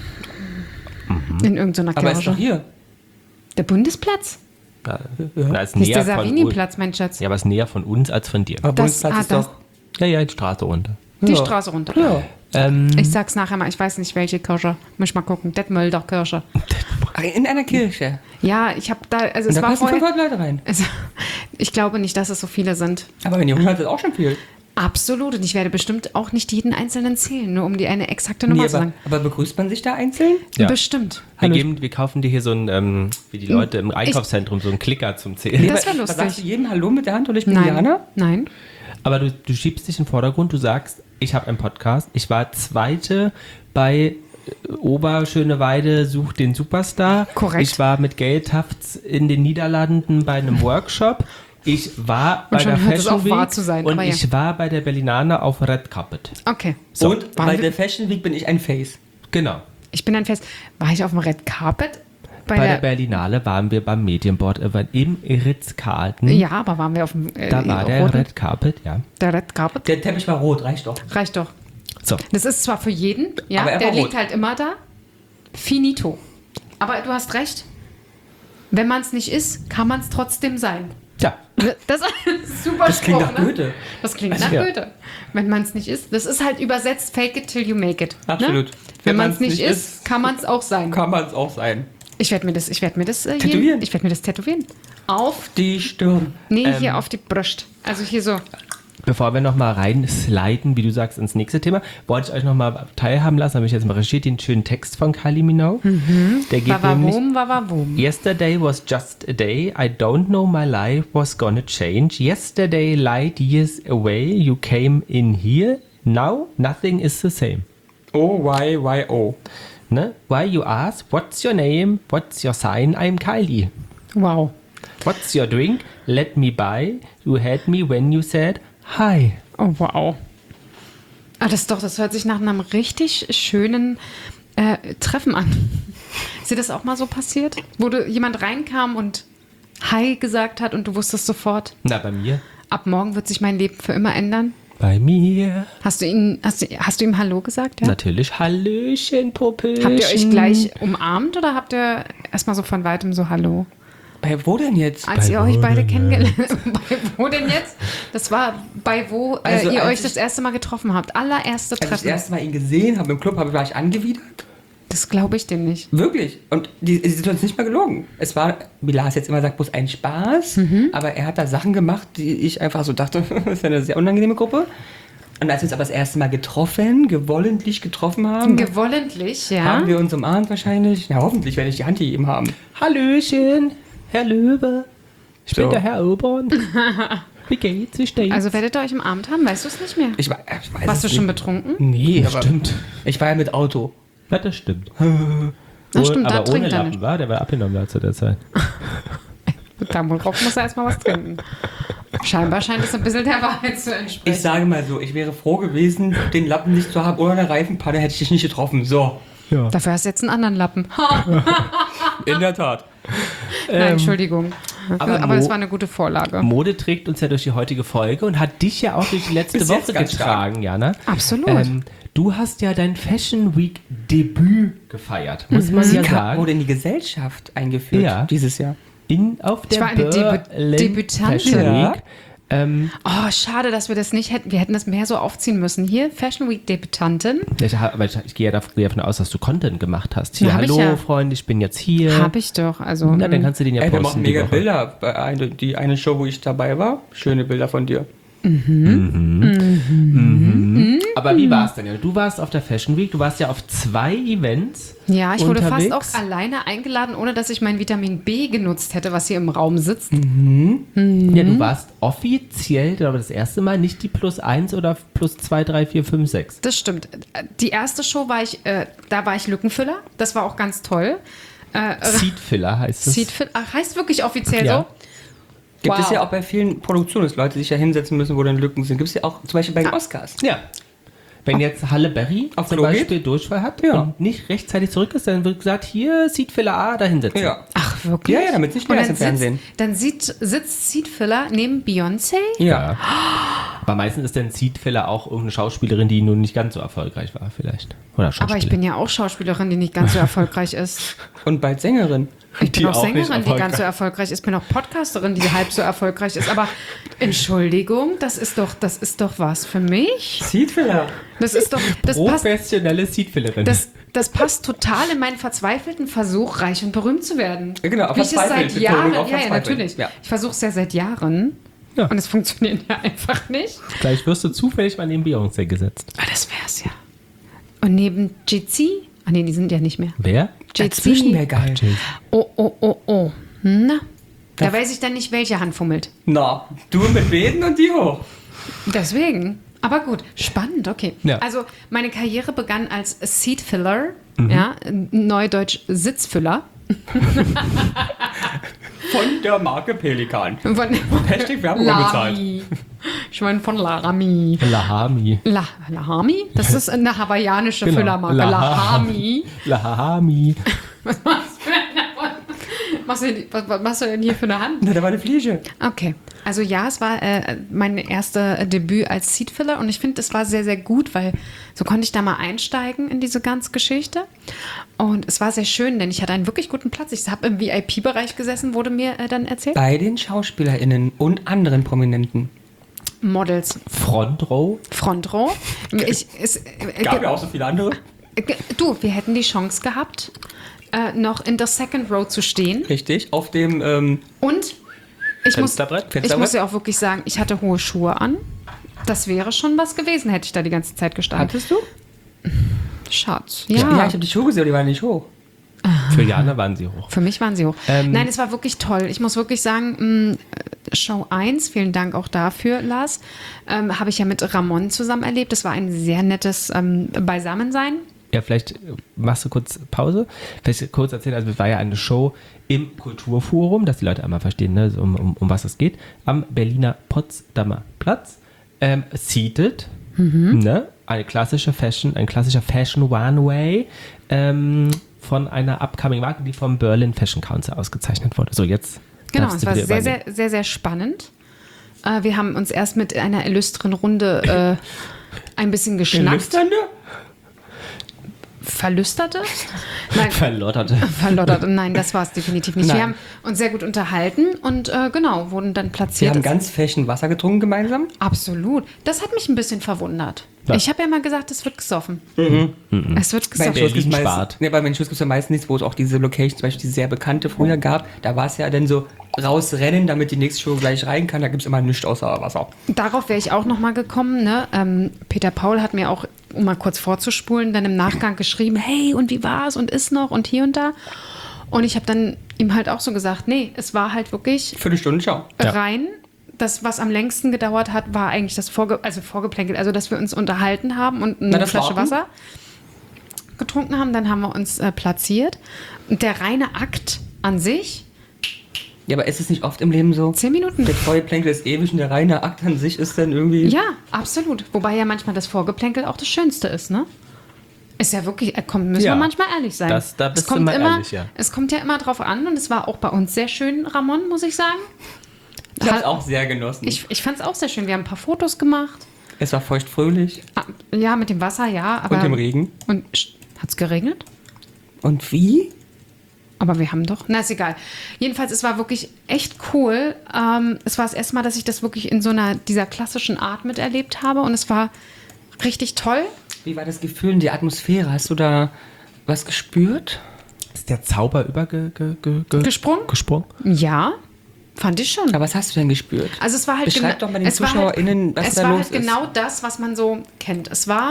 In irgendeiner Aber es ist doch Kirche. hier. Der Bundesplatz? Na, na, ist Hier ist näher der von Savini-Platz, mein Schatz. uns. Ja, aber ist näher von uns als von dir. Aber Das- Bundesplatz ah, ist das- doch... Ja, ja, die Straße runter. Die Ja. Straße runter. Ja. Ähm, Ich sag's nachher mal, ich weiß nicht, welche Kirche. Muss ich mal gucken. Detmolder Kirche. Ach, in einer Kirche. Ja, ich habe da, also Und es da war passen vorher... fünfhundert Leute rein. Also, ich glaube nicht, dass es so viele sind. Aber wenn ihr hundert ist auch schon viel. Absolut. Und ich werde bestimmt auch nicht jeden einzelnen zählen, nur um die eine exakte Nummer Nee, zu aber, sagen. aber begrüßt man sich da einzeln? Ja. Bestimmt. wir, Hallo. geben, wir kaufen dir hier so ein, ähm, wie die Leute im Einkaufszentrum, so einen Klicker zum Zählen. Das wär aber lustig. Sagst du jedem Hallo mit der Hand und ich bin Nein. Diana? Nein. Aber du, du schiebst dich in den Vordergrund, du sagst, ich habe einen Podcast. Ich war Zweite bei äh, Oberschöneweide sucht den Superstar. Korrekt. Ich war mit Geldhafts in den Niederlanden bei einem Workshop. Ich war bei schon der hört es Fashion auch wahr Week zu sein, und aber ja. ich war bei der Berlinale auf Red Carpet. Okay. So, Und waren bei wir- der Fashion Week bin ich ein Face. genau. Ich bin ein Fest. War ich auf dem Red Carpet? Bei, Bei der der, Berlinale waren wir beim Medienboard Event im Ritz-Carlton. ja, aber waren wir auf dem äh, Da war der roten? Red Carpet, ja. Der Red Carpet? Der Teppich war rot, reicht doch. Reicht doch. So, Das ist zwar für jeden, ja, Aber er der war liegt rot. halt immer da. Finito. Aber du hast recht. Wenn man es nicht ist, kann man es trotzdem sein. ja. Das ist super Das klingt Spruch, nach ne? Goethe. Das klingt nach ja. Goethe. Wenn man es nicht ist, das ist halt übersetzt, fake it till you make it. Absolut. Ne? Wenn, Wenn man man's es nicht nicht ist, ist, kann man es auch sein. Kann man es auch sein. Ich werde mir das, ich werde mir das äh, Tätowieren. Hier, ich werde mir das tätowieren. Auf, Die Stirn. nee, Ähm. hier auf die Brust. Also hier so. bevor wir nochmal reinsliden, wie du sagst, ins nächste Thema, wollte ich euch nochmal teilhaben lassen, habe ich jetzt mal recherchiert, den schönen Text von Kylie Minogue. Mhm. Der geht nämlich, Wawawum, wawawum. Yesterday was just a day, I don't know my life was gonna change. Yesterday light years away, you came in here, now nothing is the same. Oh, why, why, oh. Ne? Why you ask, what's your name, what's your sign, I'm Kylie. Wow. What's your drink, let me buy, you had me when you said hi. Oh, wow. Ah, das doch, das hört sich nach einem richtig schönen äh, Treffen an. Ist dir das auch mal so passiert? Wo du, jemand reinkam und Hi gesagt hat und du wusstest sofort, Na, bei mir? ab morgen wird sich mein Leben für immer ändern? Bei mir. Hast du, ihn, hast du, hast du ihm Hallo gesagt? Ja? Natürlich. Hallöchen, Puppelchen. Habt ihr euch gleich umarmt oder habt ihr erstmal so von Weitem so Hallo? Bei wo denn jetzt? Als Bei ihr wo euch beide denn kennengelernt habt. Bei wo denn jetzt? Das war bei wo äh, Also, ihr als euch ich- das erste Mal getroffen habt. Allererste Als ich das Treffen. erste Mal ihn gesehen habe im Club, habe, war ich angewidert. Das glaube ich dem nicht. Wirklich. Und die, die sind uns nicht mal gelogen. Es war, wie Lars jetzt immer sagt, bloß ein Spaß. Aber er hat da Sachen gemacht, die ich einfach so dachte, das ist ja eine sehr unangenehme Gruppe. Und als wir uns aber das erste Mal getroffen, gewollentlich getroffen haben, Gewollentlich, ja. haben wir uns umarmt wahrscheinlich. Ja, hoffentlich werde ich die Hand gegeben haben. Hallöchen, Herr Löwe. Ich bin So. der Herr Obern. Wie geht's? Wie steht's? Also werdet ihr euch im Abend haben, weißt du es nicht mehr? Ich, war, ich weiß Warst du es schon nicht. betrunken? Nee, aber Stimmt. ich war ja mit Auto. Ja, das stimmt. Na stimmt, da aber ohne trinkt er Lappen nicht. war, der war abgenommen da zu der Zeit. Darauf muss er erstmal was trinken. Scheinbar scheint es ein bisschen der Wahrheit zu entsprechen. Ich sage mal so, ich wäre froh gewesen, den Lappen nicht zu haben oder eine Reifenpanne, hätte ich dich nicht getroffen. So. Ja. Dafür hast du jetzt einen anderen Lappen. In der Tat. Nein, Entschuldigung. aber Aber, das Mo- war eine gute Vorlage. Mode trägt uns ja durch die heutige Folge und hat dich ja auch durch die letzte Bis Woche jetzt ganz getragen, Jana. Absolut. Ähm, du hast ja dein Fashion Week Debüt gefeiert, muss man Sie ja kam, sagen. wurde in die Gesellschaft eingeführt Ja. dieses Jahr. In, auf der war eine Debü- Berlin Debütantin. Fashion Ja. Week. Ähm, Oh, schade, dass wir das nicht hätten. Wir hätten das mehr so aufziehen müssen. Hier, Fashion Week Debütantin. ich, aber ich, ich gehe ja davon aus, dass du Content gemacht hast. Hier, Ja, hab ich hallo ja. Freunde, ich bin jetzt hier. Hab ich doch. Also, Na, dann kannst du den ja Ey, wir posten. machen die mega Woche. Bilder. Bei eine, die eine Show, wo ich dabei war, schöne Bilder von dir. Aber wie war es denn? Ja? Du warst auf der Fashion Week, du warst ja auf zwei Events. ja, ich wurde unterwegs. fast auch alleine eingeladen, ohne dass ich mein Vitamin B genutzt hätte, was hier im Raum sitzt. Ja, Mhm. du warst offiziell, glaube ich, das erste Mal nicht die plus eins oder plus zwei, drei, vier, fünf, sechs. Das stimmt. Die erste Show war ich, äh, da war ich Lückenfüller. Das war auch ganz toll. Äh, Seedfiller heißt es. Seedfit, ach, heißt wirklich offiziell Ja. so? Gibt Wow. es ja auch bei vielen Produktionen, dass Leute sich ja hinsetzen müssen, wo dann Lücken sind. Gibt es ja auch zum Beispiel bei den Ah. Oscars. Ja. Wenn jetzt Halle Berry Auf zum Klo Beispiel Durchfall hat Ja. und nicht rechtzeitig zurück ist, dann wird gesagt, hier Seedfiller A, da hinsetzen. Ja. Ach, wirklich? Ja, ja, damit es nicht Und leer ist dann im Fernsehen. Sitzt, dann sieht, sitzt Seedfiller neben Beyoncé? Ja. Aber meistens ist dann Seedfiller auch irgendeine Schauspielerin, die nun nicht ganz so erfolgreich war, vielleicht. Oder Schauspieler. Aber ich bin ja auch Schauspielerin, die nicht ganz so erfolgreich ist. Und bald Sängerin. Ich bin Die auch auch nicht Sängerin, die ganz erfolgreich. so erfolgreich ist. Ich bin auch Podcasterin, die halb so erfolgreich ist. Aber Entschuldigung, das ist doch, das ist doch was für mich. Seedfiller. Das ist doch, das passt, Professionelle Seedfillerin. das, das passt total in meinen verzweifelten Versuch, reich und berühmt zu werden. Ja, genau, auf Wie ich es verzweifelt, seit Betonung Jahren, auf ja, ja, verzweifelt. natürlich. Ja. Ich versuche es ja seit Jahren. Ja. Und es funktioniert ja einfach nicht. Gleich wirst du zufällig mal neben Beyoncé gesetzt. Aber das wär's ja. Und neben Jitsi? Ah nee, die sind ja nicht mehr. Wer? Dazwischen wäre geil. Oh, oh, oh, oh. Na, da weiß ich dann nicht, welche Hand fummelt. Na, du mit Beten und die hoch. Deswegen. Aber gut, spannend, okay. Ja. Also meine Karriere begann als Seatfiller, ja, neudeutsch Sitzfüller. Von der Marke Pelikan. Von Hashtag Werbung bezahlt. Lami. Ich meine von Lami. Lahami. La, Lahami? Das ist eine hawaiianische Genau. Füllermarke. Lahami. Lahami. Was machst du, denn- was, was machst du denn hier für eine Hand? Na, da war eine Fliege. Okay, also ja, es war äh, mein erstes Debüt als Seatfiller und ich finde, es war sehr, sehr gut, weil so konnte ich da mal einsteigen in diese ganze Geschichte und es war sehr schön, denn ich hatte einen wirklich guten Platz. Ich habe im V I P-Bereich gesessen, wurde mir äh, dann erzählt. Bei den SchauspielerInnen und anderen Prominenten. Models, Front Row. Front Row. Ich, es, äh, Gab ja auch so viele andere. Ge- Du, wir hätten die Chance gehabt, äh, noch in der Second Row zu stehen. Richtig. Auf dem, ähm, Und ich muss, Fensterbrett? ich Fensterbrett? muss ja auch wirklich sagen, ich hatte hohe Schuhe an. Das wäre schon was gewesen, hätte ich da die ganze Zeit gestanden. Hattest du? Schatz. Ja, Ja, ja ich habe die Schuhe gesehen, die waren nicht hoch. Für Jana waren sie hoch. für mich waren sie hoch. Ähm, Nein, es war wirklich toll. Ich muss wirklich sagen, mh, Show eins, vielen Dank auch dafür, Lars, ähm, habe ich ja mit Ramon zusammen erlebt. Das war ein sehr nettes ähm, Beisammensein. Ja, vielleicht machst du kurz Pause. Vielleicht kurz erzählen, also es war ja eine Show im Kulturforum, dass die Leute einmal verstehen, ne, so um, um, um was es geht, am Berliner Potsdamer Platz. Ähm, seated, Mhm. ne, eine klassische Fashion, ein klassischer Fashion One-Way ähm, von einer upcoming Marke, die vom Berlin Fashion Council ausgezeichnet wurde. So, jetzt Genau, darfst es du war wieder sehr, übernehmen. sehr, sehr, sehr spannend. Äh, wir haben uns erst mit einer illustren Runde äh, ein bisschen geschnackt. Lüsternde? Verlüsterte? Nein, Verlotterte. verlotterte. Nein, das war es definitiv nicht. Nein. Wir haben uns sehr gut unterhalten und äh, genau, wurden dann Wir platziert. haben ganz fashion Wasser getrunken gemeinsam. Absolut. Das hat mich ein bisschen verwundert. Ja. Ich habe ja mal gesagt, es wird gesoffen. Es wird Bei gesoffen. Berlin Schuss spart. meist, nee, bei den Schuss gibt es ja meistens nichts, wo es auch diese Location, zum Beispiel die sehr bekannte früher gab. Da war es ja dann so rausrennen, damit die nächste Show gleich rein kann. Da gibt es immer nichts außer Wasser. Darauf wäre ich auch noch mal gekommen. Ne? Ähm, Peter Paul hat mir auch, um mal kurz vorzuspulen, dann im Nachgang geschrieben, hey, und wie war's und ist noch und hier und da. Und ich habe dann ihm halt auch so gesagt, nee, es war halt wirklich Viertelstunde Show. Ja. rein. Das, was am längsten gedauert hat, war eigentlich das Vorge also Vorgeplänkel, also dass wir uns unterhalten haben und eine Na, das Flasche Warten? Wasser getrunken haben. Dann haben wir uns äh, platziert. Und der reine Akt an sich, Ja, aber ist es nicht oft im Leben so? zehn Minuten. Der Vorgeplänkel ist ewig und der reine Akt an sich ist dann irgendwie... Ja, absolut. Wobei ja manchmal das Vorgeplänkel auch das Schönste ist, ne? Ist ja wirklich, äh, kommt, müssen Ja. wir manchmal ehrlich sein. Das- da bist es du kommt immer immer, ehrlich, ja. Es kommt ja immer drauf an und es war auch bei uns sehr schön, Ramon, muss ich sagen. Ich habe es Ha- auch sehr genossen. Ich, ich fand es auch sehr schön. Wir haben ein paar Fotos gemacht. es war feuchtfröhlich Ah, ja, mit dem Wasser, ja. Aber, und im Regen. Und hat es geregnet? Und wie? Aber wir haben doch. Na, ist egal. Jedenfalls, es war wirklich echt cool. Ähm, es war das erste Mal, dass ich das wirklich in so einer dieser klassischen Art miterlebt habe. Und es war richtig toll. Wie war das Gefühl, die Atmosphäre? Hast du da was gespürt? Ist der Zauber übergesprungen? Ge, ge, ge, Gesprungen? gesprungen? Ja, fand ich schon. Aber was hast du denn gespürt? Also es war halt Beschreib gena- doch mal den es war ZuschauerInnen, halt, was es da war los halt ist. genau das, was man so kennt. Es war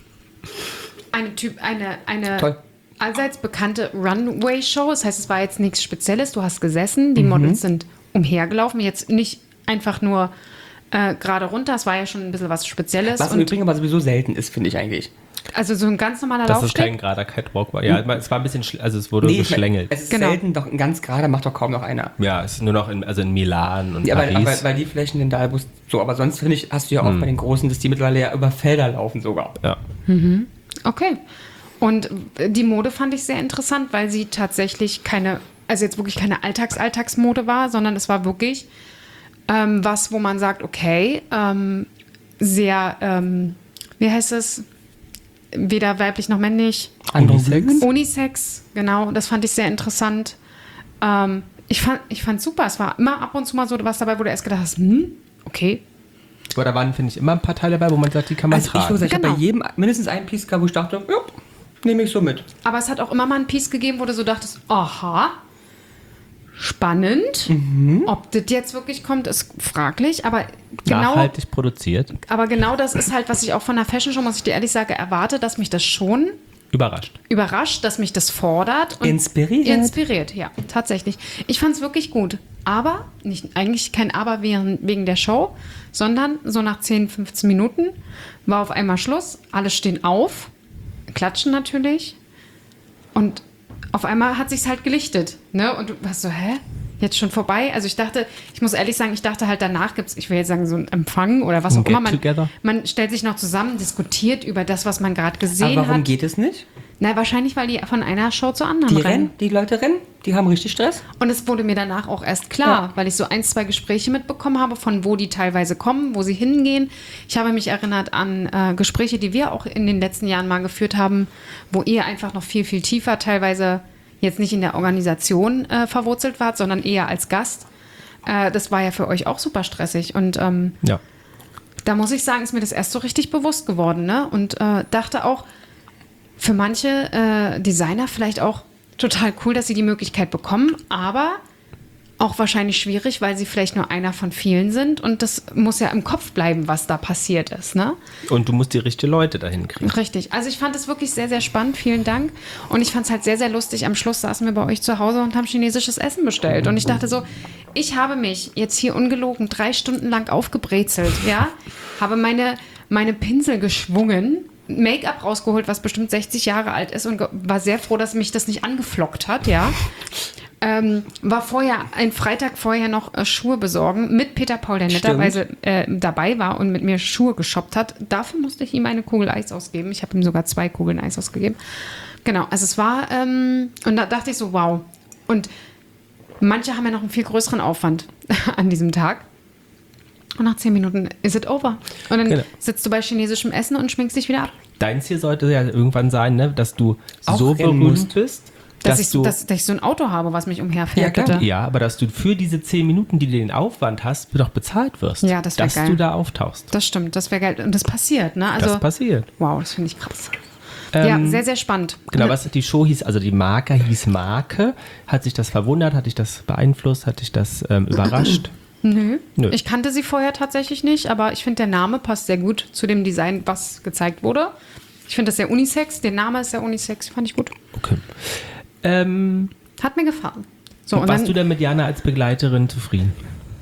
eine Typ, eine, eine Toll. allseits bekannte Runway-Show. Das heißt, es war jetzt nichts Spezielles. Du hast gesessen, Mhm. die Models sind umhergelaufen. Jetzt nicht einfach nur äh, gerade runter. Es war ja schon ein bisschen was Spezielles. Was im Und Übrigen aber sowieso selten ist, finde ich eigentlich. also so ein ganz normaler Dass es kein Laufsteg. gerader Catwalk war. Ja, es war ein bisschen, schl- also es wurde ich mein, geschlängelt. es ist Genau. selten, doch ein ganz gerader macht doch kaum noch einer. Ja, es ist nur noch in, also in Milan und Ja, weil, Paris. weil, weil die Flächen denn da, wo es- so, aber sonst finde ich, hast du ja auch bei den Großen, dass die mittlerweile ja über Felder laufen sogar. ja. Okay. Und die Mode fand ich sehr interessant, weil sie tatsächlich keine, also jetzt wirklich keine Alltags-Alltagsmode war, sondern es war wirklich ähm, was, wo man sagt, okay, ähm, sehr, ähm, wie heißt es, weder weiblich noch männlich, Unisex? Unisex, genau, das fand ich sehr interessant. Ähm, ich fand ich fand super, es war immer ab und zu mal so was dabei, wo du erst gedacht hast, hm, okay, Aber da waren, finde ich, immer ein paar Teile dabei, wo man sagt, die kann man Also ich tragen. muss sagen, ich habe Genau. bei jedem mindestens einen Piece gehabt, wo ich dachte, ja, nehme ich so mit. aber es hat auch immer mal ein Piece gegeben, wo du so dachtest, aha, spannend. Ob das jetzt wirklich kommt, ist fraglich. Aber genau, Nachhaltig produziert. aber genau das ist halt, was ich auch von der Fashion Show, muss ich dir ehrlich sagen, erwarte, dass mich das schon Überrascht. überrascht, dass mich das fordert. Und Inspiriert. Inspiriert, ja, tatsächlich. Ich fand es wirklich gut. Aber, nicht, eigentlich kein Aber wegen, wegen der Show, sondern so nach zehn, fünfzehn Minuten war auf einmal Schluss. Alle stehen auf, klatschen natürlich. Und auf einmal hat sich's halt gelichtet. Ne? Und du warst so, hä? Jetzt schon vorbei? Also ich dachte, ich muss ehrlich sagen, ich dachte halt danach gibt's, ich will jetzt sagen, so einen Empfang oder was Ein auch immer. Man, Get-Together? man stellt sich noch zusammen, diskutiert über das, was man gerade gesehen Aber warum hat. geht es nicht? Na, wahrscheinlich, weil die von einer Show zur anderen Die rennen. rennen, die Leute rennen, die haben richtig Stress. Und es wurde mir danach auch erst klar, Ja. weil ich so ein, zwei Gespräche mitbekommen habe, von wo die teilweise kommen, wo sie hingehen. Ich habe mich erinnert an äh, Gespräche, die wir auch in den letzten Jahren mal geführt haben, wo ihr einfach noch viel, viel tiefer teilweise jetzt nicht in der Organisation äh, verwurzelt wart, sondern eher als Gast. Äh, das war ja für euch auch super stressig. Und ähm, Ja. da muss ich sagen, ist mir das erst so richtig bewusst geworden. Ne? Und äh, dachte auch, für manche äh, Designer vielleicht auch total cool, dass sie die Möglichkeit bekommen. Aber auch wahrscheinlich schwierig, weil sie vielleicht nur einer von vielen sind und das muss ja im Kopf bleiben, was da passiert ist, ne? Und du musst die richtigen Leute dahin kriegen. Richtig. Also ich fand es wirklich sehr, sehr spannend. Vielen Dank. Und ich fand es halt sehr, sehr lustig. Am Schluss saßen wir bei euch zu Hause und haben chinesisches Essen bestellt. Und ich dachte so, ich habe mich jetzt hier ungelogen drei Stunden lang aufgebrezelt, ja? Habe meine, meine Pinsel geschwungen, Make-up rausgeholt, was bestimmt sechzig Jahre alt ist und ge- war sehr froh, dass mich das nicht angeflockt hat, ja? Ähm, war vorher, ein Freitag vorher noch äh, Schuhe besorgen mit Peter Paul, der netterweise äh, dabei war und mit mir Schuhe geshoppt hat. Dafür musste ich ihm eine Kugel Eis ausgeben. Ich habe ihm sogar zwei Kugeln Eis ausgegeben. Genau, also es war, ähm, und da dachte ich so, wow. Und manche haben ja noch einen viel größeren Aufwand an diesem Tag. Und nach zehn Minuten is it over. Und dann Genau. sitzt du bei chinesischem Essen und schminkst dich wieder ab. Dein Ziel sollte ja irgendwann sein, ne, dass du Auch so rennen berühmt musst. bist, Dass, dass ich, du... dass, dass ich so ein Auto habe, was mich umherfährt, Ja, klar. bitte. Ja, aber dass du für diese zehn Minuten, die du den Aufwand hast, doch bezahlt wirst. Ja, das wär dass geil. du da auftauchst. Das stimmt, das wäre geil. Und das passiert, ne? Also, das passiert. wow, das finde ich krass. Ähm, ja, sehr, sehr spannend. Genau, Und- was die Show hieß, also die Marke hieß Marke. Hat sich das verwundert? Hat dich das beeinflusst? Hat dich das ähm, überrascht? Nö. Nö. Ich kannte sie vorher tatsächlich nicht, aber ich finde, der Name passt sehr gut zu dem Design, was gezeigt wurde. Ich finde das sehr unisex. Der Name ist sehr unisex, fand ich gut. Okay. Ähm, Hat mir gefallen. So, und warst dann, du denn mit Jana als Begleiterin zufrieden?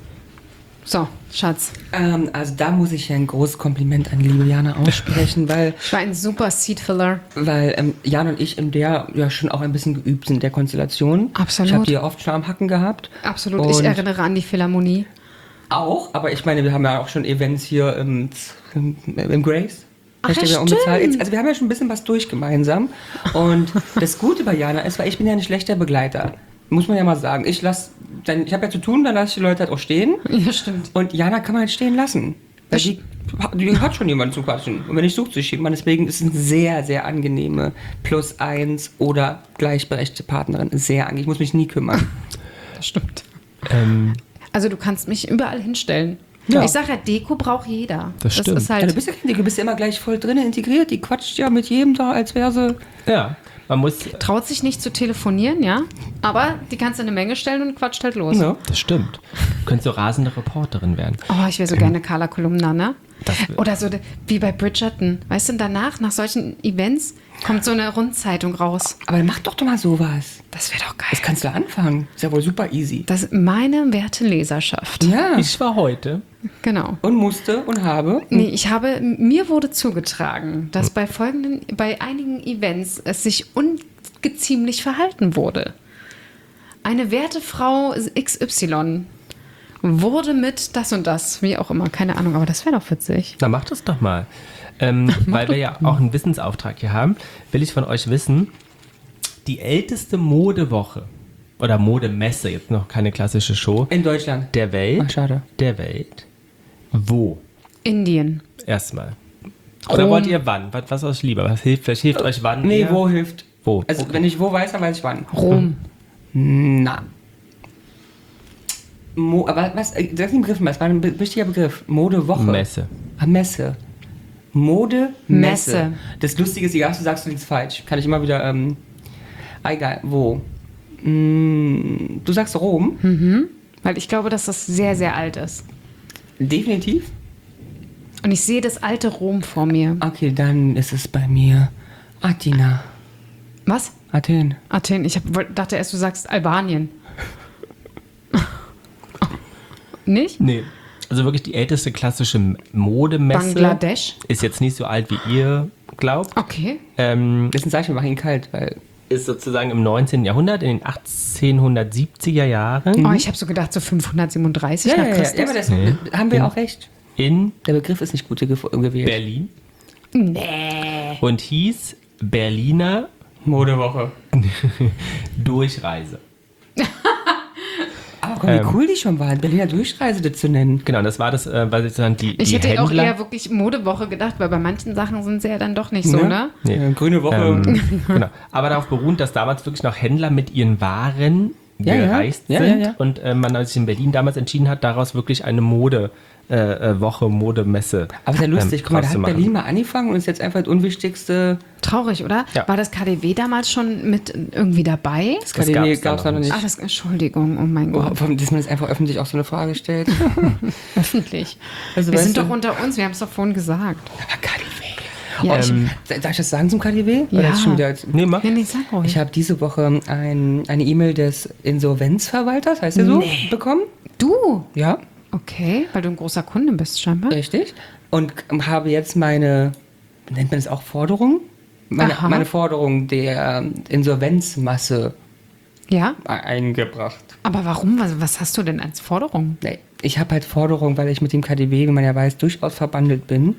so, Schatz. Ähm, also da muss ich ja ein großes Kompliment an liebe Jana aussprechen, weil, Ich war ein super Seatfiller. weil ähm, Jan und ich in der ja schon auch ein bisschen geübt sind, der Konstellation. Absolut. Ich habe die ja oft schon am Hacken gehabt. Absolut. Und Ich erinnere an die Philharmonie. Auch, aber ich meine, wir haben ja auch schon Events hier im, im, im Grace. Ach, Da steht ja, ja unbezahlt. stimmt. Jetzt, also wir haben ja schon ein bisschen was durch gemeinsam. Und das Gute bei Jana ist, weil ich bin ja ein schlechter Begleiter. Muss man ja mal sagen. Ich lass, dann, ich habe ja zu tun, dann lasse ich die Leute halt auch stehen. Ja, stimmt. Und Jana kann man halt stehen lassen. Weil Das die, die hat schon jemanden zu quatschen. Und wenn nicht, sucht sich jemand. Deswegen ist es eine sehr, sehr angenehme Plus eins oder gleichberechtigte Partnerin. Sehr angenehm. Ich muss mich nie kümmern. Das stimmt. Ähm, Also du kannst mich überall hinstellen. Ja. Ich sage ja, Deko braucht jeder. Das stimmt. ist Ja, halt, du bist ja kein Ding, du bist ja immer gleich voll drin integriert. Die quatscht ja mit jedem da, als wäre sie. ja, man muss... traut sich nicht zu telefonieren, ja. Aber die kannst du in eine Menge stellen und quatscht halt los. Ja. Das stimmt. Du könntest so rasende Reporterin werden. Oh, ich wäre so gerne Carla Kolumna, ne? Das wär- Oder so de- wie bei Bridgerton. Weißt du, danach, nach solchen Events, kommt so eine Rundzeitung raus. Aber dann mach doch doch mal sowas. Das wäre doch geil. Das kannst du anfangen. Ist ja wohl super easy. Das ist meine werte Leserschaft. Ja. Ich war heute... Genau. Und musste und habe. Nee, ich habe, mir wurde zugetragen, dass bei folgenden, bei einigen Events es sich ungeziemlich verhalten wurde. Eine werte Frau X Y wurde mit das und das, wie auch immer, keine Ahnung, aber das wäre doch witzig. Na, mach das doch mal. Ähm, weil wir ja auch einen Wissensauftrag hier haben, will ich von euch wissen, die älteste Modewoche oder Modemesse, jetzt noch keine klassische Show, In Deutschland. der Welt. Ach, schade. Der Welt. Wo? Indien. Erstmal. Oder Rom. wollt ihr wann? Was, was euch lieber? Was hilft? Vielleicht hilft euch wann? Nee, ihr? wo hilft? Wo? Also, Okay. wenn ich wo weiß, dann weiß ich wann. Rom. Na. Mo, aber was, äh, das ist ein Begriff, was war ein be- wichtiger Begriff? Modewoche. Messe. Ah, Messe. Mode, Messe. Messe. Das Lustige ist, egal was du sagst, du liegst falsch. Kann ich immer wieder, ähm, ah, egal, wo? Mm, du sagst Rom? Weil ich glaube, dass das sehr, sehr alt ist. Definitiv. Und ich sehe das alte Rom vor mir. Okay, dann ist es bei mir Athena. Was? Athen. Athen. Ich hab, wollt- dachte erst, du sagst Albanien. Nicht? Nee. Also wirklich die älteste klassische Modemesse. Bangladesch? Ist jetzt nicht so alt, wie ihr glaubt. Okay. Ähm, Das ist ein Zeichen, wir machen ihn kalt, weil. ist sozusagen im neunzehnten Jahrhundert, in den achtzehnhundertsiebziger Jahren, Oh, ich habe so gedacht, so fünfhundertsiebenunddreißig nach ja, ja, Christus. ja, aber das Nee. haben wir Ja. auch recht. in Der Begriff ist nicht gut ge- gewählt. Berlin Nee. und hieß Berliner Modewoche. Durchreise. Aber guck, wie Ähm. cool die schon waren, Berliner Durchreise das zu nennen. Genau, das war das, äh, weil sozusagen die, Ich die hätte auch Händler... eher wirklich Modewoche gedacht, weil bei manchen Sachen sind sie ja dann doch nicht so, ne? Nee. Ja, grüne Woche. Ähm, genau. Aber darauf beruht, dass damals wirklich noch Händler mit ihren Waren Ja, ja. gereist Ja, sind ja, ja. und äh, man sich in Berlin damals entschieden hat, daraus wirklich eine Mode äh, äh, Woche Modemesse. Aber ist ja lustig, ähm, guck mal, da draus hat zu machen. Berlin mal angefangen und ist jetzt einfach das unwichtigste. Traurig, oder? Ja. War das K D W damals schon mit irgendwie dabei? Das K D W gab's da gab es noch noch nicht. Ach, das, Entschuldigung, oh mein Oh, Gott. warum, dass man jetzt einfach öffentlich auch so eine Frage stellt. Öffentlich. Also, Wir weißt sind du- doch unter uns, wir haben es doch vorhin gesagt. Aber K D W. Ja, Oh, ich, Ähm, darf ich das sagen zum K D W? Oder Ja. ist schon wieder jetzt, Nee, mach. Nee, nee, sag ruhig. ich habe diese Woche ein, eine E-Mail des Insolvenzverwalters, heißt der so, Nee. bekommen. Du? Ja, Okay, weil du ein großer Kunde bist scheinbar. richtig. Und habe jetzt meine, nennt man das auch Forderung? Meine, Aha. meine Forderung der Insolvenzmasse Ja? eingebracht. Aber warum? Was, was hast du denn als Forderung? Nee, ich habe halt Forderung, weil ich mit dem K D W, wie man ja weiß, durchaus verbandelt bin.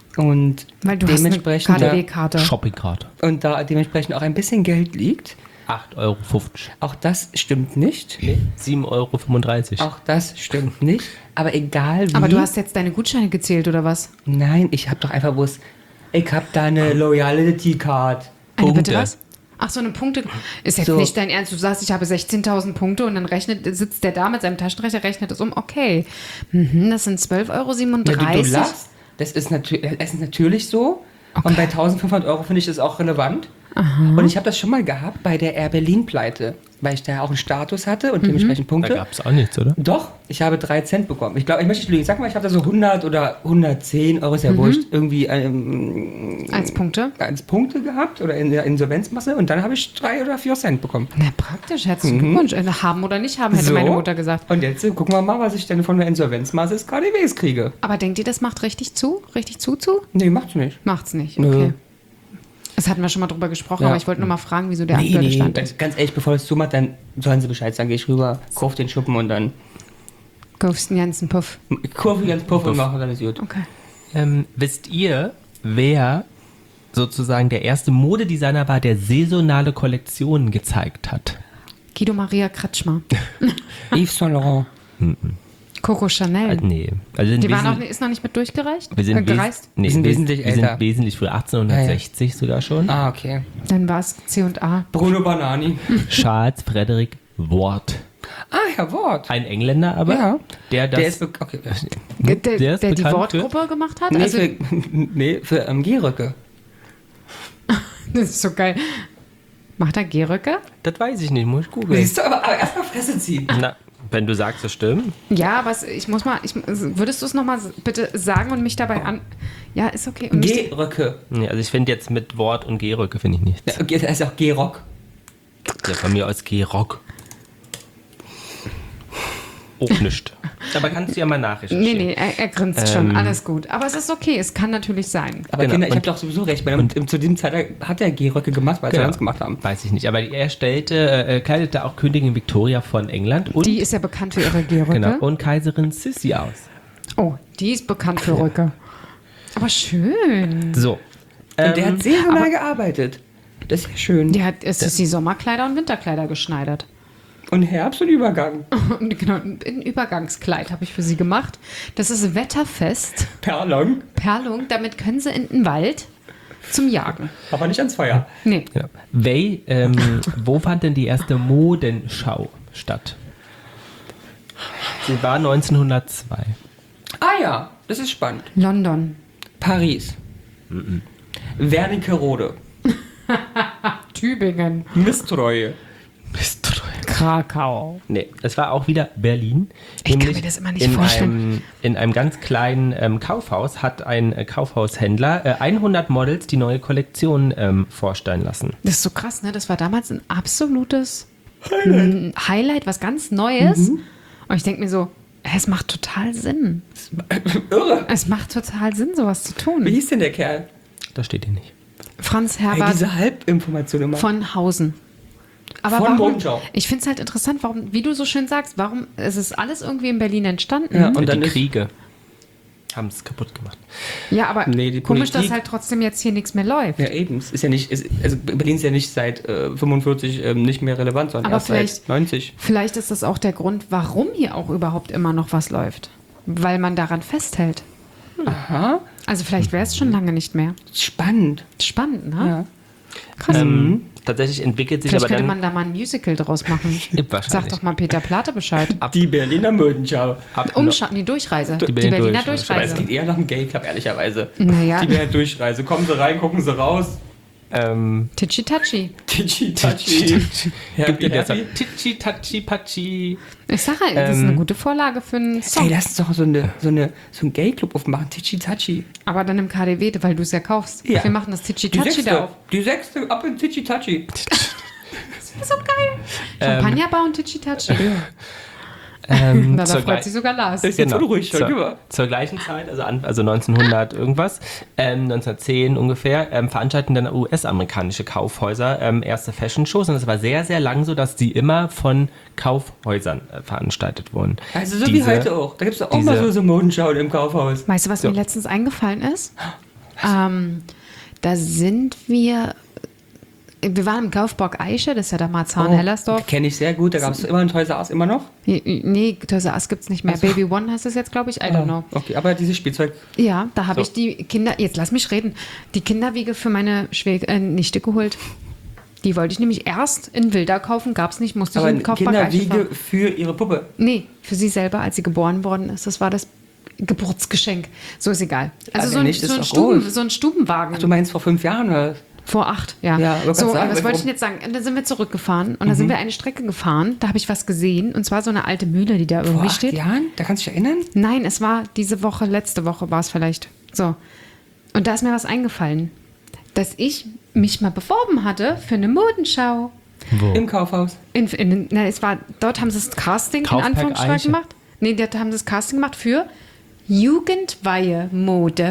Und Weil du hast eine dementsprechend K D da, W-Karte. Shoppingkarte. und da dementsprechend auch ein bisschen Geld liegt. acht Euro fünfzig. Auch das stimmt nicht. Nee, sieben Euro fünfunddreißig. Auch das stimmt nicht. Aber egal wie. Aber du hast jetzt deine Gutscheine gezählt, oder was? Nein, ich habe doch einfach bloß. Ich habe da eine Loyalty Card. Eine Punkte. bitte was? Ach so, eine Punkte. Ist jetzt So. nicht dein Ernst. Du sagst, ich habe sechzehntausend Punkte und dann rechnet, sitzt der da mit seinem Taschenrechner, rechnet es um. Okay. Mhm, das sind zwölf Euro Ja, du, du siebenunddreißig. lachst. Das ist, natür es ist natürlich so. Und bei eintausendfünfhundert Euro finde ich das auch relevant. Und ich habe das schon mal gehabt bei der Air Berlin-Pleite, weil ich da ja auch einen Status hatte und dementsprechend Da Punkte. gab es auch nichts, oder? Doch, ich habe drei Cent bekommen. Ich glaube, ich möchte nicht lügen. Sag mal, ich habe da so hundert oder hundertzehn Euro, ist ja wurscht, irgendwie ähm, Als Punkte. als Punkte gehabt oder in der Insolvenzmasse und dann habe ich drei oder vier Cent bekommen. Na, praktisch. Herzlichen Glückwunsch. Äh, Haben oder nicht haben, hätte So. meine Mutter gesagt. Und jetzt äh, gucken wir mal, was ich denn von der Insolvenzmasse des K D Ws kriege. Aber denkt ihr, das macht richtig zu? Richtig zu zu? Nee, macht's nicht. Macht's nicht. Nö. Okay. Das hatten wir schon mal drüber gesprochen, Ja. aber ich wollte nur mal fragen, wieso der Nee, aktuelle nee, Stand ist. ganz ehrlich, bevor es zumacht, dann sollen sie Bescheid sagen. Gehe ich rüber, kauf den Schuppen und dann Kaufst einen ganzen Puff. kurve ganz Puff und mache dann ist gut. Okay. Ähm, wisst ihr, wer sozusagen der erste Modedesigner war, der saisonale Kollektionen gezeigt hat? Guido Maria Kretschmer. Yves Saint Laurent. Coco Chanel. Äh, nee. Also sind Die waren wesen- noch, ist noch nicht mit durchgereicht? wir sind, äh, gereist? wes nee, Die sind wes- wesentlich wir sind älter. wesentlich früher, achtzehnhundertsechzig sogar schon. Ah, okay. Dann war es C und A. Bruno Banani. Charles Frederick Ward. Ah, Herr Wort. Ein Engländer aber, Ja. der das... Der ist, be- okay. Der, der, Der ist die bekannt Wortgruppe gemacht hat? Nee, Also, für, nee, für ähm, Gehröcke. das ist so geil. Macht er Gehröcke? das weiß ich nicht, muss ich googeln. Siehst du, aber, aber erstmal Fresse ziehen. Na, wenn du sagst, das stimmt. Ja, aber es, ich muss mal, ich, würdest du es nochmal bitte sagen und mich dabei an... Ja, ist okay. Und mich, Gehröcke. Nee, also ich finde jetzt mit Wort und Gehröcke finde ich nichts. Ja, okay, das ist auch Gehrock. Ja, von mir aus Gehrock. Auch nicht. Aber kannst du ja mal nachrichten. nee, nee, er, er grinst schon. Ähm. Alles gut. Aber es ist okay, es kann natürlich sein. Aber Genau, Kinder, ich und- habe doch sowieso recht. Weil und, zu diesem Zeit hat er Gehröcke gemacht, weil sie Genau. ganz gemacht haben. Weiß ich nicht. Aber er stellte, äh, kleidete auch Königin Victoria von England und, Die ist ja bekannt für ihre Gehröcke. genau, und Kaiserin Sissi aus. Oh, die ist bekannt für Röcke. Aber schön. So. Und der Ähm, hat saisonal gearbeitet. Das ist ja schön. Die hat, es ist die Sommerkleider und Winterkleider geschneidert. Und Herbst und Übergang. Und genau, ein Übergangskleid habe ich für sie gemacht. Das ist wetterfest. Perlong. Perlung, damit können sie in den Wald zum Jagen. Aber nicht ans Feuer. Nee. genau. Wei, ähm, wo fand denn die erste Modenschau statt? Sie war neunzehnhundertzwei. Ah ja, das ist spannend. London. Paris. Wernigerode. Tübingen. Misstreue. Krakau. Nee, es war auch wieder Berlin. Ich kann Nämlich mir das immer nicht in vorstellen. Einem, in einem ganz kleinen ähm, Kaufhaus hat ein äh, Kaufhaushändler äh, hundert Models die neue Kollektion ähm, vorstellen lassen. Das ist so krass, ne? Das war damals ein absolutes Highlight, Highlight was ganz Neues. Und ich denke mir so, es macht total Sinn. Irre. Es macht total Sinn, sowas zu Wie tun. hieß denn der Kerl? Das steht hier nicht. Franz Hey, Herbert diese Halbinformation immer. von Hausen. Aber Von warum? Mondschau. Ich finde es halt interessant, warum, wie du so schön sagst, warum, es ist alles irgendwie in Berlin entstanden. Ja, Ja, und dann die ist- Kriege haben es kaputt gemacht. aber Nee, die komisch, dass Politik- halt trotzdem jetzt hier nichts mehr läuft. Ja, eben. Es ist ja nicht, es, also Berlin ist ja nicht seit äh, fünfundvierzig ähm, nicht mehr relevant, sondern Aber erst vielleicht- seit neunzig. Vielleicht ist das auch der Grund, warum hier auch überhaupt immer noch was läuft. Weil man daran festhält. Aha. Also vielleicht wäre es schon lange nicht mehr. Spannend. Spannend, ne? Ja. Krass. Ähm, tatsächlich entwickelt sich Vielleicht aber könnte dann... man da mal ein Musical draus machen. Wahrscheinlich. Sag doch mal Peter Plate Bescheid. Die Berliner Modenschau. Ab- Umschauen, die Durchreise. Die, Berliner Berliner Durchreise. Aber es Durchreise. klingt eher nach einem Gay-Club, ehrlicherweise. Naja. Die Berliner Durchreise. Kommen sie rein, gucken sie raus. Ähm, Titschi Tatschi. Titschi, Tatschi. gibt ihr das happy. Titschi, Tatschi, Patschi. Ich sag halt, das ist Ähm, eine gute Vorlage für einen Song. Ey, lass uns doch so, eine, so, eine, so einen Gay-Club aufmachen. Titschi, Tatschi. Aber dann im K D W, weil du es ja kaufst. Ja. Wir machen das Titschi Die Tatschi da sechste, auf. die sechste, ab in Titschi, Tatschi. Das ist so geil. Champagnerbar und Titschi Tatschi. Ähm, Na, da zur freut gleich- sich sogar Lars. Ist jetzt unruhig schon, zur, über. zur gleichen Zeit, also, an, also neunzehnhundert irgendwas, ähm, neunzehnhundertzehn ungefähr, ähm, veranstalten dann U S-amerikanische Kaufhäuser ähm, erste Fashion-Shows und es war sehr, sehr lang so, dass die immer von Kaufhäusern äh, veranstaltet wurden. Also so wie Diese- heute auch. Da gibt es auch diese- mal so, so Modenschauen im Kaufhaus. Weißt du, was So. mir letztens eingefallen ist? Ähm, da sind wir. Wir waren im Kaufpark Eiche, das ist ja der Marzahn-Hellersdorf. Kenne ich sehr gut. Da gab es immer ein Toys R Us, immer noch. Nee, Toys R Us gibt es nicht mehr. Baby One heißt es jetzt, glaube ich. I don't know. Okay, aber dieses Spielzeug. Ja, da habe So. ich die Kinder, jetzt lass mich reden, die Kinderwiege für meine Schwäg äh, Nichte geholt. Die wollte ich nämlich erst in Wilda kaufen, gab es nicht, musste Aber ich in den Kaufpark Eiche Kinderwiege fahren. für ihre Puppe. Nee, für sie selber, als sie geboren worden ist. Das war das Geburtsgeschenk. So ist egal. Also Aber so ein, nicht, ist so, ein doch Stuben, groß. so ein Stubenwagen. Ach, du meinst vor fünf Jahren oder? Vor acht, ja. Ja, wollte so, grad sagen, was weil wollte ich warum- denn jetzt sagen? Und dann sind wir zurückgefahren und dann sind wir eine Strecke gefahren. Da habe ich was gesehen und zwar so eine alte Mühle, die da Vor irgendwie acht steht. Jahren? Da kannst du dich erinnern? Nein, es war diese Woche, letzte Woche war es vielleicht. So. Und da ist mir was eingefallen, dass ich mich mal beworben hatte für eine Modenschau. Wo? Im Kaufhaus. In, in, na, es war, dort haben sie das Casting in Kaufpark Anführungsstrichen Eiche. gemacht. Nee, dort haben sie das Casting gemacht für Jugendweihe-Mode.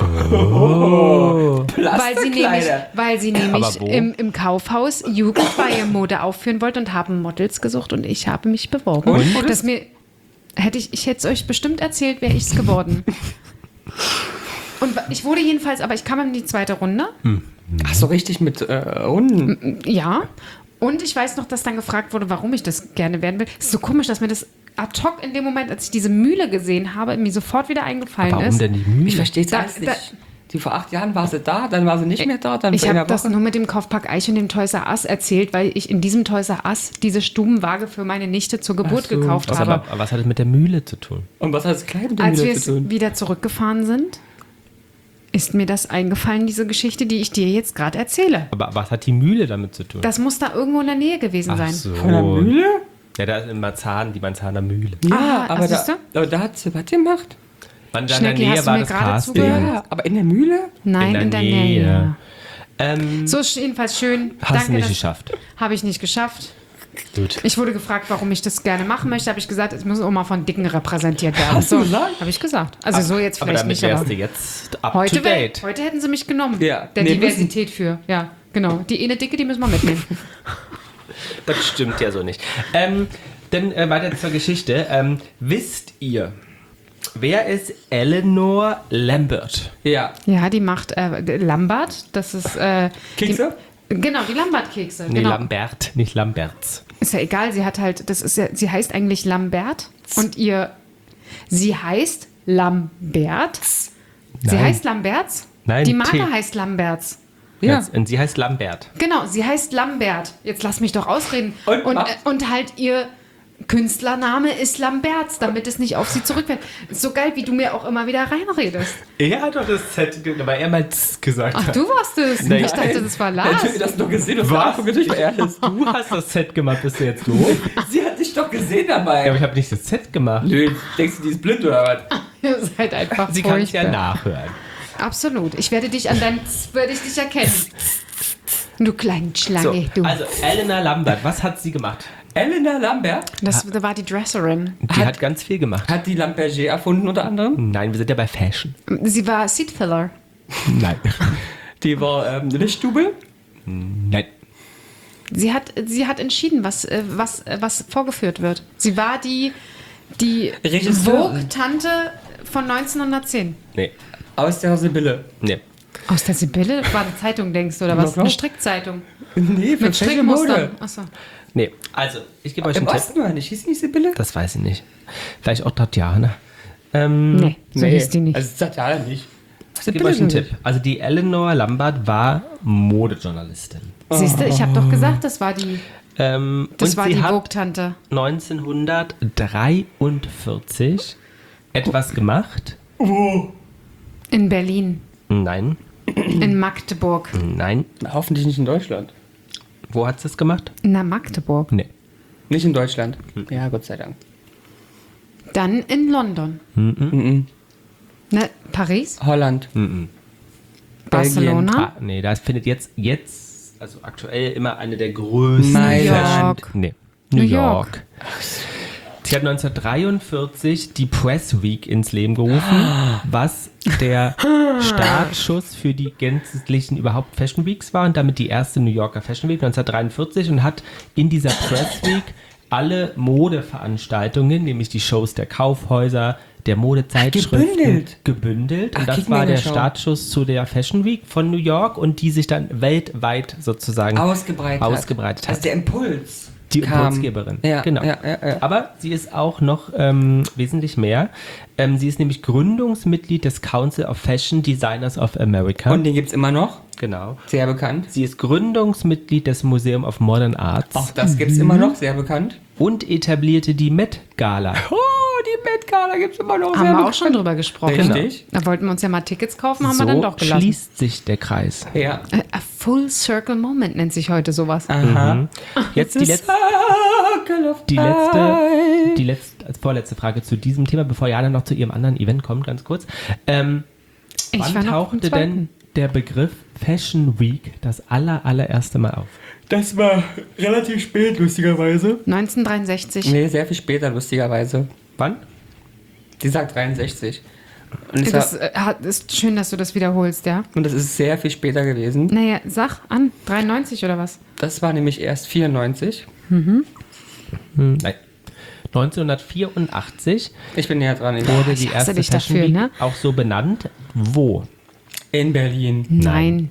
Weil sie nämlich, Plastikkleider. weil sie nämlich Aber wo? im, im Kaufhaus Jugendweihe-Mode aufführen wollte und haben Models gesucht und ich habe mich beworben. Und? Das mir, hätte ich, ich hätte es euch bestimmt erzählt, wäre ich es geworden. Und ich wurde jedenfalls, aber ich kam in die zweite Runde. Ach so, richtig mit äh, Runden. Ja. Und ich weiß noch, dass dann gefragt wurde, warum ich das gerne werden will. Es ist so komisch, dass mir das ad hoc in dem Moment, als ich diese Mühle gesehen habe, mir sofort wieder eingefallen Warum ist. denn die Mühle? Ich verstehe es Da- alles da- nicht. Die vor acht Jahren war sie da, dann war sie nicht mehr da, dann Ich vor habe einer das Woche. nur mit dem Kaufpark Eiche und dem Toys R Us erzählt, weil ich in diesem Toys R Us diese Stubenwaage für meine Nichte zur Geburt Ach so. gekauft Was, habe. aber, aber was hat es mit der Mühle zu tun? Und was hat das Kleid mit dem Als wir wieder es zu tun? wieder zurückgefahren sind, ist mir das eingefallen, diese Geschichte, die ich dir jetzt gerade erzähle. Aber was hat die Mühle damit zu tun? Das muss da irgendwo in der Nähe gewesen Ach sein. so. Von der Mühle? Ja, da ist in Marzahn, die Marzahner Mühle. Ja, Aha, aber, ach, siehst da, aber da hat sie was gemacht. Wann da in der Schnecki, Nähe hast du war mir das gerade Casting. zugehört? Ja, aber in der Mühle? Nein, in der, Nähe. Ähm, So ist jedenfalls schön. hast du Danke, nicht das geschafft. habe ich nicht geschafft. Gut. Ich wurde gefragt, warum ich das gerne machen möchte. Habe ich gesagt, es muss auch mal von Dicken repräsentiert werden. Hast du so, gesagt? Habe ich gesagt. Also so jetzt Aber vielleicht damit nicht, wärst aber du jetzt up heute, to wär, date. heute hätten sie mich genommen. Ja, Der nee, Diversität für. Ja, genau. Die eine Dicke, die müssen wir mitnehmen. Das stimmt ja so nicht. Ähm, dann äh, weiter zur Geschichte. Ähm, wisst ihr, wer ist Eleanor Lambert? Ja. Ja, die macht äh, Lambert. Das ist. Äh, Kekse? Die, genau, die Lambert-Kekse. Nee, genau. Lambert, nicht Lamberts. Ist ja egal, sie hat halt, das ist ja, sie heißt eigentlich Lambert und ihr, sie heißt Lambert. Sie Nein. heißt Lamberts? Nein, Die Marke T. heißt Lamberts. Ja. Jetzt- Und sie heißt Lambert. Genau, sie heißt Lambert. Jetzt lass mich doch ausreden. Und und, mach. äh, und halt ihr Künstlername ist Lamberts, damit es nicht auf sie zurückfällt. Ist so geil, wie du mir auch immer wieder reinredest. Er hat doch das Z, weil er mal Z gesagt Ach, hat. du warst es. Nein. Ich dachte, das war Lars. Natürlich, das doch gesehen. Das Was? war natürlich er ist. Du hast das Z gemacht, bist du jetzt doof? Sie hat dich doch gesehen dabei. Ja, aber ich habe nicht das Z gemacht. Nö, denkst du, die ist blind oder was? Ihr seid einfach Sie kann es ja furchtbar. nachhören. Absolut. Ich werde dich an deinem Z- werde ich dich erkennen. Du kleine So, Schlange, du. also Eleanor Lambert, was hat sie gemacht? Elena Lambert Das war die Dresserin. Die Hat- hat, ganz viel gemacht. hat die Lamberger erfunden unter anderem. Nein, wir sind ja bei Fashion. Sie war Seatfiller. Nein. Die war ähm, Lichtstube. Nein. Sie hat, sie hat entschieden, was, äh, was, äh, was vorgeführt wird. Sie war die, die Regisseurin. Vogue-Tante von neunzehnhundertzehn. Nee. Aus der Sibylle. Nee. Aus der Sibylle? War eine Zeitung, denkst du, oder was? Na klar. Eine Strickzeitung. Nee, für Mit Fashion Mode. Strickmustern. Achso. Nee. Also, ich gebe euch Im einen Tipp. Osten oder nicht? Hieß die nicht Sibylle? Das weiß ich nicht. Vielleicht auch Tatjana. Ähm, Nee, so hieß die nicht. Also Tatjana nicht. Was Ich gebe euch einen Tipp. Also die Eleanor Lambert war Modejournalistin. Siehst du, ich habe doch gesagt, das war die, Ähm, das und war sie die hat Vogue-Tante. neunzehnhundertdreiundvierzig etwas gemacht. In Berlin, Nein, in Magdeburg. nein. Hoffentlich nicht in Deutschland. Wo hat sie es gemacht? Na, Magdeburg. Nee. Nicht in Deutschland. Ja, Gott sei Dank. Dann in London. Mhm. Ne, Paris? Holland. Mhm. Barcelona? Ah, nee, das findet jetzt, jetzt, also aktuell immer eine der größten. Mailand. York. Nee, New New York. Sie hat neunzehnhundertdreiundvierzig die Press Week ins Leben gerufen, was der Startschuss für die gänzlichen überhaupt Fashion Weeks war und damit die erste New Yorker Fashion Week neunzehnhundertdreiundvierzig und hat in dieser Press Week alle Modeveranstaltungen, nämlich die Shows der Kaufhäuser, der Modezeitschriften, gebündelt. gebündelt. Ach, Und das kick war mir der eine Show. Startschuss zu der Fashion Week von New York und die sich dann weltweit sozusagen Ausgebreitet. ausgebreitet hat. Also der Impuls. Die kam. Impulsgeberin. Ja, genau. ja, ja, ja. Aber sie ist auch noch ähm, wesentlich mehr. Ähm, sie ist nämlich Gründungsmitglied des Council of Fashion Designers of America. Und den gibt es immer noch. genau. Sehr bekannt. Sie ist Gründungsmitglied des Museum of Modern Arts Auch das gibt es immer noch. Sehr bekannt. und etablierte die Met Gala. Oh, die Met Gala gibt es immer noch. Haben sehr wir auch bekannt. schon drüber gesprochen. Richtig. Da wollten wir uns ja mal Tickets kaufen, haben so wir dann doch gelassen. schließt sich der Kreis. Ja. Äh, A Full Circle Moment nennt sich heute sowas. Aha. Jetzt die letzte, Circle of die letzte, Life. die letzte, als vorletzte Frage zu diesem Thema, bevor Jana noch zu ihrem anderen Event kommt, ganz kurz. Ähm, Ich wann war noch tauchte im zweiten. denn der Begriff Fashion Week das aller, allererste Mal auf? Das war relativ spät, lustigerweise. neunzehnhundertdreiundsechzig. Nee, sehr viel später, lustigerweise. Wann? Die sagt dreiundsechzig. Und es Das war, äh, hat- ist schön, dass du das wiederholst, ja? und das ist sehr viel später gewesen. Naja, sag an, dreiundneunzig oder was? Das war nämlich erst vierundneunzig. Hm, nein. neunzehnhundertvierundachtzig Ich bin näher dran. In, wurde ich die hasse erste dich Fashion dafür, Week ne? auch so benannt. Wo? in Berlin. Nein.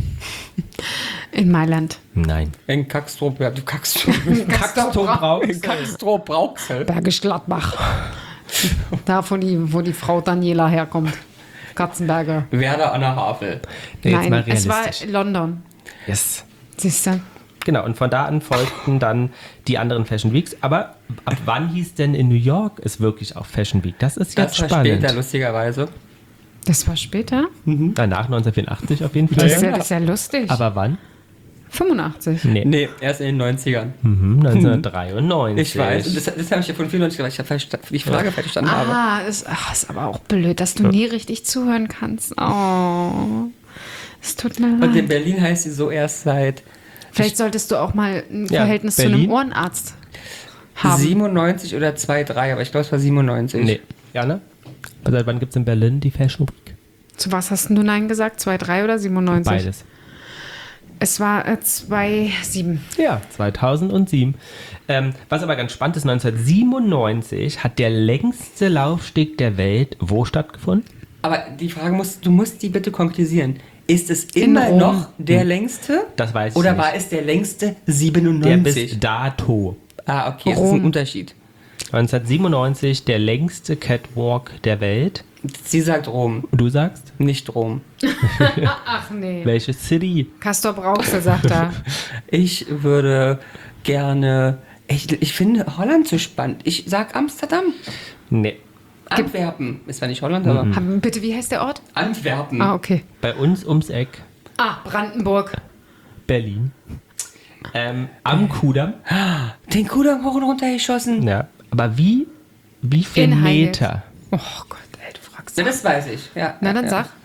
In Mailand. Nein. In Kackstrop. Ja, du Kackstrop. Kackstrop-Brauxel. In Kackstrop Brauxel. Bergisch Gladbach. Da, wo die, wo die Frau Daniela herkommt. Katzenberger. Werder an der Havel. Nee, jetzt mal Nein, es war realistisch. London. Yes. Siehst du? Genau, und von da an folgten dann die anderen Fashion Weeks. Aber ab wann hieß denn in New York es wirklich auch Fashion Week? Das ist jetzt Das war spannend. später, lustigerweise. Das war später? Danach neunzehnhundertvierundachtzig auf jeden Fall. Das ist ja, das ist ja lustig. Aber wann? fünfundachtzig. Nee. Nee, erst in den neunzigern. Mhm, neunzehnhundertdreiundneunzig. Ich weiß. Das, das habe ich ja von vierundneunzig, weil ich ja versta- die Frage verstanden habe. Ah, ist, ach, ist aber auch blöd, dass du nie richtig zuhören kannst. Oh, es tut mir Und in leid. Berlin heißt sie so erst seit Vielleicht solltest du auch mal ein Ja, Verhältnis zu Berlin. einem Ohrenarzt haben. siebenundneunzig oder zwei drei, aber ich glaube, es war siebenundneunzig. Nee. Jana? Seit wann gibt es in Berlin die Fashion Week? Zu was hast denn du Nein gesagt? zwei drei oder siebenundneunzig? Beides. Es war äh, zwei sieben. Ja, zweitausendsieben. Ähm, was aber ganz spannend ist, neunzehnhundertsiebenundneunzig hat der längste Laufsteg der Welt wo stattgefunden? Aber die Frage muss, du musst die bitte konkretisieren. Ist es immer Rom. noch der längste? Das weiß ich Oder nicht. war es der längste Der siebenundneunzig? bis dato. Ah, okay, das ist Rom. ein Unterschied. neunzehnhundertsiebenundneunzig der längste Catwalk der Welt. Sie sagt Rom, Und du sagst? nicht Rom. Ach nee. Welche City? Castor Brauxel sagt er. Ich würde gerne. Ich, ich finde Holland so spannend. Ich sag Amsterdam. Nee. Antwerpen. Ist zwar nicht Holland, aber. Haben- Bitte, wie heißt der Ort? Antwerpen. Ah, okay. Bei uns ums Eck. Ah, Brandenburg. Berlin. Ähm, am Kudamm. Den Kudamm hoch und runter geschossen. Ja. Aber wie, wie viel In Highgate. Meter? Oh Gott, ey, du fragst. Ja, das weiß ich. Ja, Na, ja, dann ja. sag.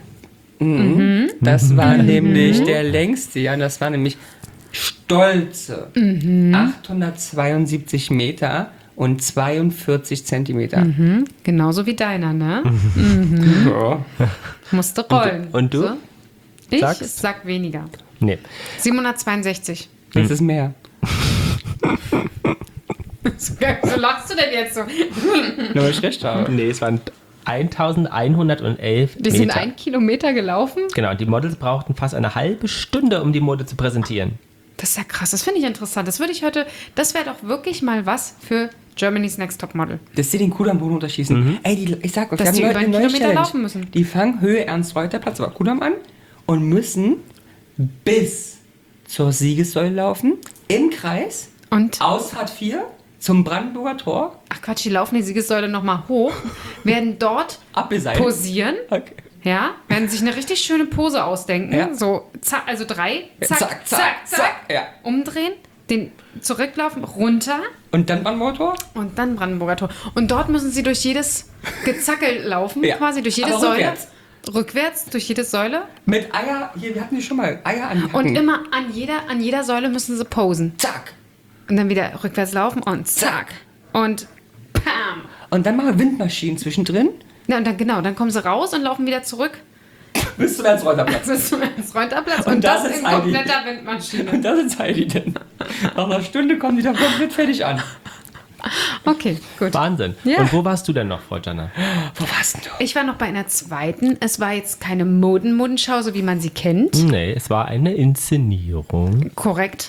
Das war nämlich der längste, ja, und das war nämlich stolze achthundertzweiundsiebzig Meter und zweiundvierzig Zentimeter. Hm, genauso wie deiner, ne? Ja. Musste rollen. und du? So. Ich Sagst? sag weniger. Nee. siebenhundertzweiundsechzig. Das ist mehr. So lachst du denn jetzt so? Nur weil ich recht habe. Nee, es waren eintausendeinhundertelf Die sind Meter. ein Kilometer gelaufen? Genau, und die Models brauchten fast eine halbe Stunde, um die Mode zu präsentieren. Das ist ja krass, das finde ich interessant. Das würde ich heute, das wäre doch wirklich mal was für Germany's Next Top Model. Dass sie den Kuh am Boden unterschießen. Mhm. Ey, die, ich sag euch, Dass wir die haben über eine einen neue Kilometer Challenge. laufen müssen. Die fangen Höhe Ernst-Reuter-Platz, aber Kudamm an und müssen bis zur Siegessäule laufen, im Kreis, Und, Ausfahrt vier zum Brandenburger Tor, ach Quatsch, die laufen die Siegessäule nochmal hoch, werden dort abgeseilt. posieren, Okay. ja, werden sich eine richtig schöne Pose ausdenken, Ja. so, zack, also drei, Ja, zack, zack, zack, zack, zack, zack, ja. umdrehen, den zurücklaufen, runter Und dann Brandenburger Tor? und dann Brandenburger Tor. Und dort müssen sie durch jedes Gezackel laufen, Ja. quasi durch jede Aber Säule. rückwärts. Rückwärts durch jede Säule. Mit Eier, hier, wir hatten die schon mal, Eier an die Hacken. Und immer an jeder, an jeder Säule müssen sie posen. Zack. Und dann wieder rückwärts laufen und zack. Und pam. Und dann machen wir Windmaschinen zwischendrin. Ja, und dann genau, dann kommen sie raus und laufen wieder zurück Bis zum Ernst-Reuter-Platz. bis zum Reuterplatz. Und Und, das das, ist in Heidi. kompletter Windmaschine. Und da sind Heidi denn. Nach einer Stunde kommen die dann komplett fertig an. Okay, gut. Wahnsinn. Ja. Und wo warst du denn noch, Frau Jana? Wo warst denn du? Ich war noch bei einer zweiten. Es war jetzt keine Modenmodenschau, so wie man sie kennt. Nee, es war eine Inszenierung. Korrekt.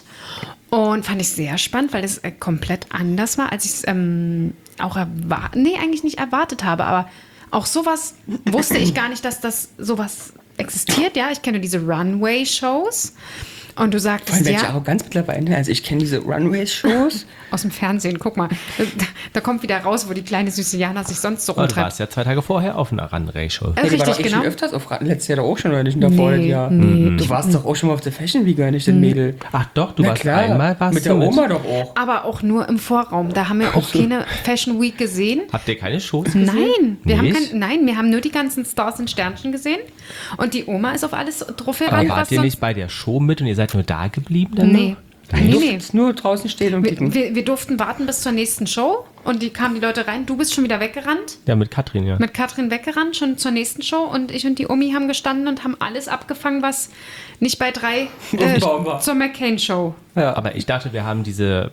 Und fand ich sehr spannend, weil es äh, komplett anders war, als ich es ähm, auch erwartet, nee, eigentlich nicht erwartet habe, aber auch sowas wusste ich gar nicht, dass das sowas existiert. Ja, ich kenne diese Runway-Shows. Und du sagtest, Von welcher ja, Arroganz mittlerweile? Also ich kenne diese Runway-Shows. aus dem Fernsehen, guck mal, da, da kommt wieder raus, wo die kleine süße Jana sich sonst so Oh, du rumtreibt. warst ja zwei Tage vorher auf einer Run-Ray-Show. Äh, die war doch richtig, echt genau. schon öfters auf Raten. Letztes Jahr doch auch schon, oder nicht? Und davor Nee, das Jahr. nee. Du warst doch auch schon mal auf der Fashion Week, oder nicht, den Mädel? Ach doch, du Na warst klar, einmal, warst mit du der mit. Oma doch auch. Aber auch nur im Vorraum. Da haben wir auch keine Fashion Week gesehen. Habt ihr keine Shows gesehen? Nein, wir haben Nicht? kein, nein, wir haben nur die ganzen Stars und Sternchen gesehen. Und die Oma ist auf alles drauf Aber gerannt, wart was ihr sonst... nicht bei der Show mit und ihr seid nur da geblieben? Dann Nee. noch? Du Nee, nee. durftest nur draußen stehen und Wir, kicken. wir, wir durften warten bis zur nächsten Show und die kamen die Leute rein. Du bist schon wieder weggerannt, Ja, mit Katrin, ja. mit Katrin weggerannt, schon zur nächsten Show. Und ich und die Omi haben gestanden und haben alles abgefangen, was nicht bei drei äh, Baum war. zur McCain-Show. Ja. Aber ich dachte, wir haben diese,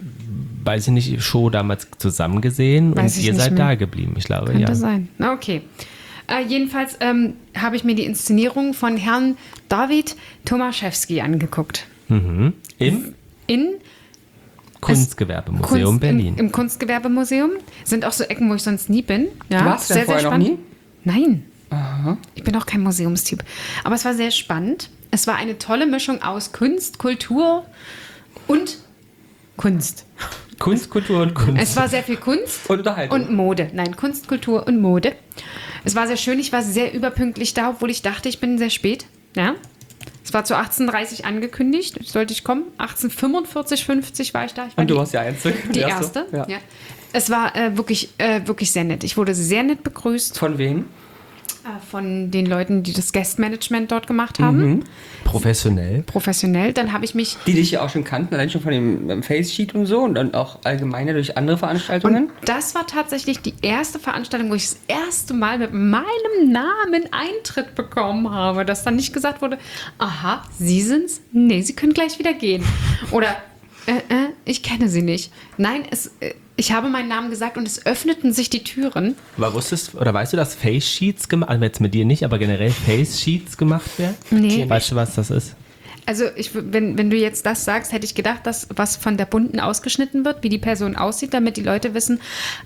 weiß ich nicht, Show damals zusammen gesehen Weiß und ich ihr nicht seid mehr. da geblieben, ich glaube, Könnte ja. sein. Na, okay. Äh, jedenfalls ähm, habe ich mir die Inszenierung von Herrn David Tomaszewski angeguckt. Mhm. Im In Kunstgewerbemuseum Kunst, Berlin. Im, Im Kunstgewerbemuseum. Sind auch so Ecken, wo ich sonst nie bin. Ja, Warst du denn vorher noch nie? Nein. Ich bin auch kein Museumstyp. Aber es war sehr spannend. Es war eine tolle Mischung aus Kunst, Kultur und Kunst. Kunst, Kultur und Kunst. Es war sehr viel Kunst Und Unterhaltung. und Mode. Nein, Kunst, Kultur und Mode. Es war sehr schön. Ich war sehr überpünktlich da, obwohl ich dachte, ich bin sehr spät. Ja. Es war zu achtzehn Uhr dreißig angekündigt. Sollte ich kommen. achtzehn Uhr fünfundvierzig, fünfzig war ich da. Ich war Und du die- warst ja einzig. Die erste. Ja. Ja. Es war äh, wirklich, äh, wirklich sehr nett. Ich wurde sehr nett begrüßt Von wem? äh, von den Leuten, die das Guest-Management dort gemacht haben. Mhm. Professionell. Professionell. Dann habe ich mich... Die dich ja auch schon kannten, allein schon von dem ähm, Face-Sheet und so und dann auch allgemeiner durch andere Veranstaltungen. Und das war tatsächlich die erste Veranstaltung, wo ich das erste Mal mit meinem Namen Eintritt bekommen habe. Dass dann nicht gesagt wurde, aha, Sie sind's? Nee, Sie können gleich wieder gehen. Oder, äh, äh, ich kenne Sie nicht. Nein, es, äh, ich habe meinen Namen gesagt und es öffneten sich die Türen. Aber wusstest oder weißt du, dass Face-Sheets gemacht, also jetzt mit dir nicht, aber generell Face-Sheets gemacht werden? Nee. Weißt du, was das ist? Also ich, w- wenn, wenn du jetzt das sagst, hätte ich gedacht, dass was von der Bunten ausgeschnitten wird, wie die Person aussieht, damit die Leute wissen,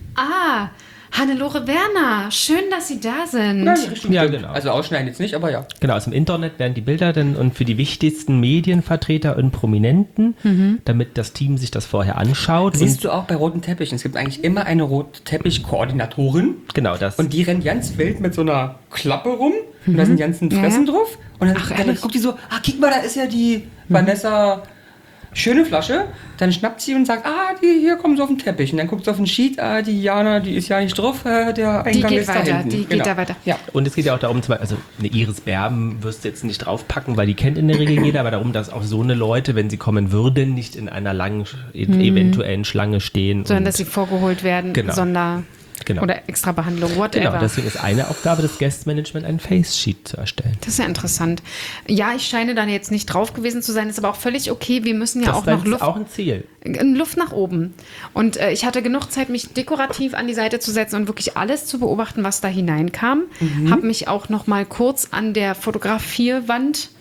ah, Hannelore Werner, schön, dass Sie da sind. Nein, die Richtung Ja, stimmt. genau. Also ausschneiden jetzt nicht, aber ja. Genau, aus dem Internet werden die Bilder dann und für die wichtigsten Medienvertreter und Prominenten, damit das Team sich das vorher anschaut. Siehst und du auch bei roten Teppichen. Es gibt eigentlich immer eine rote Teppich-Koordinatorin. genau das. Und die rennt ganz wild mit so einer Klappe rum. Und da sind die ganzen Ja, Fressen ja. drauf. Und dann, Ach, dann ehrlich? guckt die so, ah, guck mal, da ist ja die Vanessa schöne Flasche. Dann schnappt sie und sagt, ah, die, hier kommen sie auf den Teppich. Und dann guckt sie auf den Sheet, ah, die Jana, die ist ja nicht drauf, äh, der Eingang geht ist da weiter, hinten. die geht Genau. da weiter. Ja. Und es geht ja auch darum, zum Beispiel, also eine Iris Berben wirst du jetzt nicht draufpacken, weil die kennt in der Regel jeder, aber darum, dass auch so eine Leute, wenn sie kommen würden, nicht in einer langen, e- eventuellen Schlange stehen. Sondern und, dass sie vorgeholt werden, Genau. Sonder- Genau. oder Extrabehandlung, whatever. Genau, deswegen ist eine Aufgabe des Guest-Management, ein Face-Sheet zu erstellen. Das ist ja interessant. Ja, ich scheine da jetzt nicht drauf gewesen zu sein, ist aber auch völlig okay. Wir müssen ja Das auch ist dann noch Luft, auch ein Ziel. Luft nach oben. Und äh, ich hatte genug Zeit, mich dekorativ an die Seite zu setzen und wirklich alles zu beobachten, was da hineinkam. Habe mich auch noch mal kurz an der Fotografierwand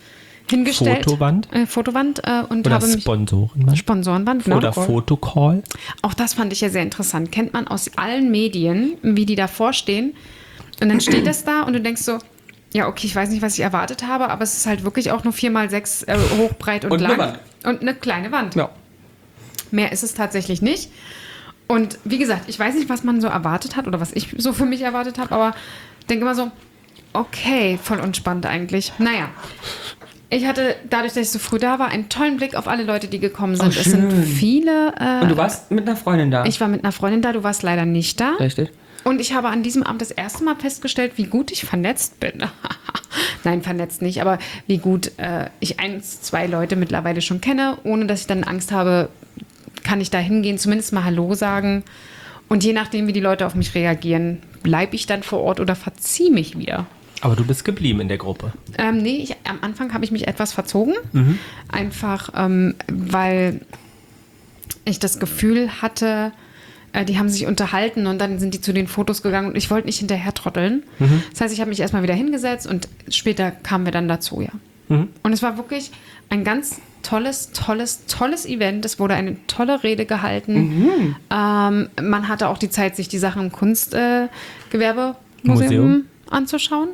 hingestellt. Fotowand? Äh, Fotowand äh, und Oder habe mich Sponsorenwand? Sponsorenwand, genau. Oder Fotocall? Auch das fand ich ja sehr interessant. Kennt man aus allen Medien, wie die davor stehen. Und dann steht das da und du denkst so, ja, okay, ich weiß nicht, was ich erwartet habe, aber es ist halt wirklich auch nur vier mal sechs äh, hoch, breit und, Und lang. eine Wand. Und eine kleine Wand. Ja. Mehr ist es tatsächlich nicht. Und wie gesagt, ich weiß nicht, was man so erwartet hat oder was ich so für mich erwartet habe, aber denke immer so, okay, voll unspannend eigentlich. Naja, ich hatte, dadurch, dass ich so früh da war, einen tollen Blick auf alle Leute, die gekommen sind. Oh, es sind schön. viele. Äh, Und du warst mit einer Freundin da? ich war mit einer Freundin da, du warst leider nicht da. Richtig. Und ich habe an diesem Abend das erste Mal festgestellt, wie gut ich vernetzt bin. Nein, vernetzt nicht, aber wie gut äh, ich eins, zwei Leute mittlerweile schon kenne, ohne dass ich dann Angst habe, kann ich da hingehen, zumindest mal Hallo sagen. Und je nachdem, wie die Leute auf mich reagieren, bleibe ich dann vor Ort oder verziehe mich wieder. Aber du bist geblieben in der Gruppe. Ähm, nee, ich, am Anfang habe ich mich etwas verzogen. Mhm. Einfach, ähm, weil ich das Gefühl hatte, äh, die haben sich unterhalten und dann sind die zu den Fotos gegangen und ich wollte nicht hinterher trotteln. Mhm. Das heißt, ich habe mich erstmal wieder hingesetzt und später kamen wir dann dazu, ja. Mhm. Und es war wirklich ein ganz tolles, tolles, tolles Event. Es wurde eine tolle Rede gehalten. Mhm. Ähm, man hatte auch die Zeit, sich die Sachen im Kunstgewerbemuseum äh, anzuschauen.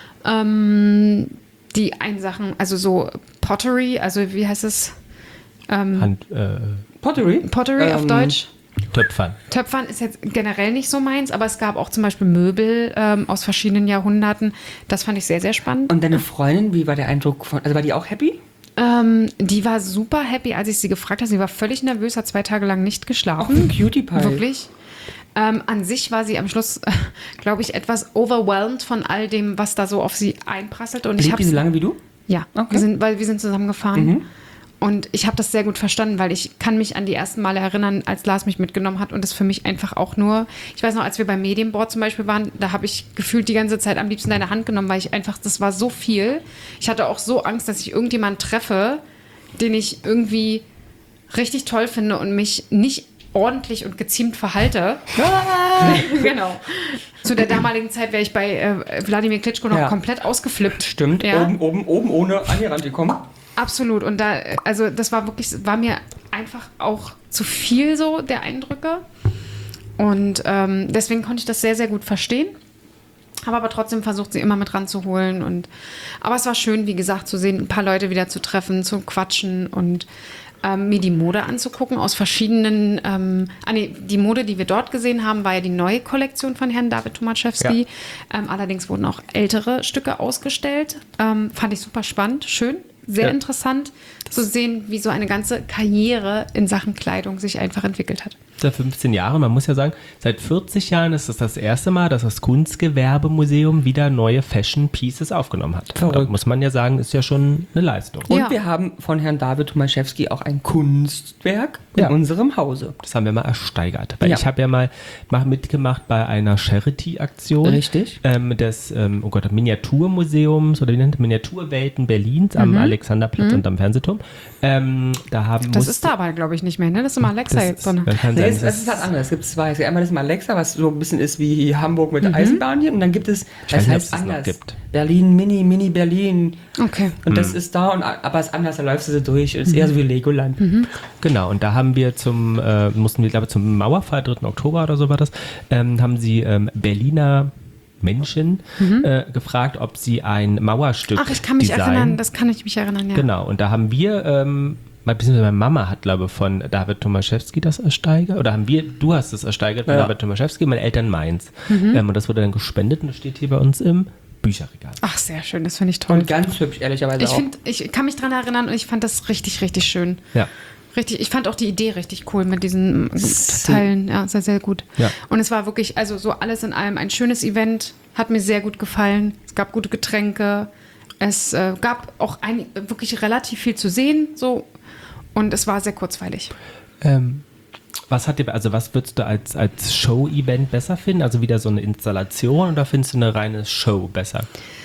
Ähm, die einen Sachen, also so Pottery, also wie heißt es? Ähm, Hand, äh, Pottery? Pottery ähm, auf Deutsch. Töpfern. Töpfern ist jetzt generell nicht so meins, aber es gab auch zum Beispiel Möbel ähm, aus verschiedenen Jahrhunderten. Das fand ich sehr, sehr spannend. Und deine Freundin, wie war der Eindruck von, also war die auch happy? Ähm, die war super happy, als ich sie gefragt habe. Sie war völlig nervös, hat zwei Tage lang nicht geschlafen. Auch ein Cutie Pie. Wirklich. Ähm, an sich war sie am Schluss, äh, glaube ich, etwas overwhelmed von all dem, was da so auf sie einprasselt. Und ich Lebt habe die so lange wie du? Ja, Okay. wir sind, weil wir sind zusammengefahren. Mhm. Und ich habe das sehr gut verstanden, weil ich kann mich an die ersten Male erinnern, als Lars mich mitgenommen hat und es für mich einfach auch nur, ich weiß noch, als wir beim Medienboard zum Beispiel waren, da habe ich gefühlt die ganze Zeit am liebsten deine Hand genommen, weil ich einfach, das war so viel. Ich hatte auch so Angst, dass ich irgendjemanden treffe, den ich irgendwie richtig toll finde und mich nicht ordentlich und geziemt verhalte. Genau. Zu der damaligen Zeit wäre ich bei äh, Wladimir Klitschko noch Ja. komplett ausgeflippt. Stimmt, Ja. oben, oben, oben ohne an die Rand gekommen. Absolut. Und da, also das war wirklich, war mir einfach auch zu viel so der Eindrücke. Und ähm, deswegen konnte ich das sehr, sehr gut verstehen. Habe aber trotzdem versucht, sie immer mit ranzuholen. Und, aber es war schön, wie gesagt, zu sehen, ein paar Leute wieder zu treffen, zu quatschen und ähm, mir die Mode anzugucken aus verschiedenen, ähm, ah nee, die Mode, die wir dort gesehen haben, war ja die neue Kollektion von Herrn David Tomaszewski. Ja. Ähm, allerdings wurden auch ältere Stücke ausgestellt. Ähm, fand ich super spannend, schön. Sehr ja. interessant zu sehen, wie so eine ganze Karriere in Sachen Kleidung sich einfach entwickelt hat. Seit fünfzehn Jahren, man muss ja sagen, seit vierzig Jahren ist es das erste Mal, dass das Kunstgewerbemuseum wieder neue Fashion Pieces aufgenommen hat. Verrückt. Da muss man ja sagen, ist ja schon eine Leistung. Und Ja. wir haben von Herrn David Tomaszewski auch ein Kunstwerk in Ja. unserem Hause. Das haben wir mal ersteigert. Weil Ja. ich habe ja mal mach, mitgemacht bei einer Charity-Aktion. Richtig. Ähm, des ähm, oh Gott, Miniaturmuseums oder wie nennt Miniaturwelten Berlins am Alexanderplatz und am Fernsehturm. Ähm, da haben Das musste- ist da aber, glaube ich, nicht mehr, ne? Das ist immer Alexa das jetzt ist, drin. das kann Nee, sein, es, das es ist halt anders. Es gibt zwei. Es gibt einmal das Alexa, was so ein bisschen ist wie Hamburg mit der Eisenbahn hier. Und dann gibt es, weiß das nicht, ob heißt es das noch anders. gibt. Berlin, Mini, Mini Berlin. Okay. Und das ist da, und, aber es ist anders, da läufst du so durch. Es ist eher so wie Legoland. Genau, und da haben wir zum, äh, mussten wir, glaube ich, zum Mauerfall, dritten Oktober oder so war das, ähm, haben sie ähm, Berliner Menschen äh, gefragt, ob sie ein Mauerstück Ach, ich kann mich designen. erinnern, das kann ich mich erinnern, ja. Genau, und da haben wir, ähm, mal- beziehungsweise meine Mama hat, glaube ich, von David Tomaszewski das ersteigert, oder haben wir, du hast es ersteigert von Ja. David Tomaszewski, meine Eltern meins. Ähm, und das wurde dann gespendet und das steht hier bei uns im Bücherregal. Ach, sehr schön, das finde ich toll. Und ganz hübsch, ehrlicherweise Ich, auch. find, ich kann mich dran erinnern und ich fand das richtig, richtig schön. Ja. Richtig, ich fand auch die Idee richtig cool mit diesen Teilen. Ja, sehr, sehr gut. Ja. Und es war wirklich, also so alles in allem ein schönes Event. Hat mir sehr gut gefallen. Es gab gute Getränke. Es äh, gab auch ein, wirklich relativ viel zu sehen. So. Und es war sehr kurzweilig. Ähm, was hat dir, also was würdest du als, als Show-Event besser finden? Also wieder so eine Installation oder findest du eine reine Show besser?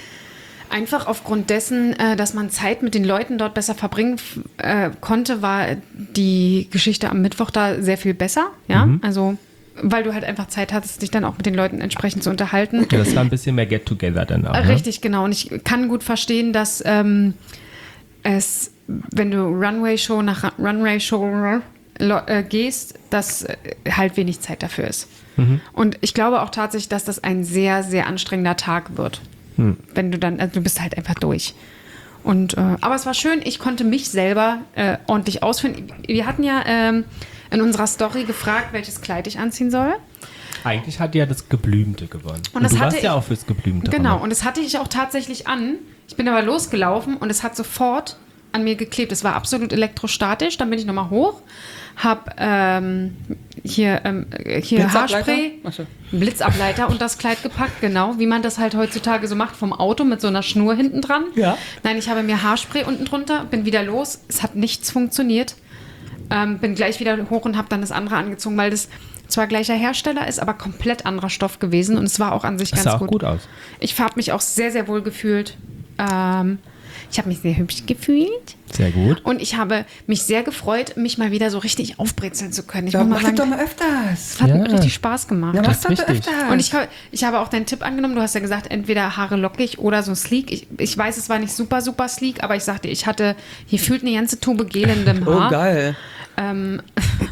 Einfach aufgrund dessen, äh, dass man Zeit mit den Leuten dort besser verbringen f- äh, konnte, war die Geschichte am Mittwoch da sehr viel besser. Ja, also weil du halt einfach Zeit hattest, dich dann auch mit den Leuten entsprechend zu unterhalten. Ja, das war ein bisschen mehr Get-Together dann auch. Äh, Ne? Richtig, genau. Und ich kann gut verstehen, dass ähm, es, wenn du Runway-Show nach Runway-Show äh, gehst, dass äh, halt wenig Zeit dafür ist. Mhm. Und ich glaube auch tatsächlich, dass das ein sehr, sehr anstrengender Tag wird. Mhm. Wenn du dann, also du bist halt einfach durch. Und, äh, aber es war schön, ich konnte mich selber äh, ordentlich ausführen. Wir hatten ja ähm, in unserer Story gefragt, welches Kleid ich anziehen soll. Eigentlich hat ja das Geblümte gewonnen. Und, und du das warst hatte ja ich, auch fürs Geblümte. Genau, Ramon. und das hatte ich auch tatsächlich an. Ich bin aber losgelaufen und es hat sofort an mir geklebt. Es war absolut elektrostatisch. Dann bin ich nochmal hoch, habe ähm, hier, ähm, hier Haarspray, so. Blitzableiter und das Kleid gepackt, genau, wie man das halt heutzutage so macht, vom Auto mit so einer Schnur hinten dran. Ja. Nein, ich habe mir Haarspray unten drunter, bin wieder los. Es hat nichts funktioniert. Ähm, bin gleich wieder hoch und habe dann das andere angezogen, weil das zwar gleicher Hersteller ist, aber komplett anderer Stoff gewesen und es war auch an sich das ganz sah auch gut. gut aus. Ich habe mich auch sehr, sehr wohl gefühlt. Ähm, ich habe mich sehr hübsch gefühlt. Sehr gut. Und ich habe mich sehr gefreut, mich mal wieder so richtig aufbrezeln zu können. Ich Ja, muss mal mach sagen, das doch mal öfters. es hat Ja. mir richtig Spaß gemacht. Ja, Das mach ist das doch wichtig. öfters. Und ich, ich habe auch deinen Tipp angenommen. Du hast ja gesagt, entweder Haare lockig oder so sleek. Ich, ich weiß, es war nicht super, super sleek, aber ich sagte, ich hatte hier fühlt eine ganze Tube Gel in dem Haar. Oh, geil. Ähm,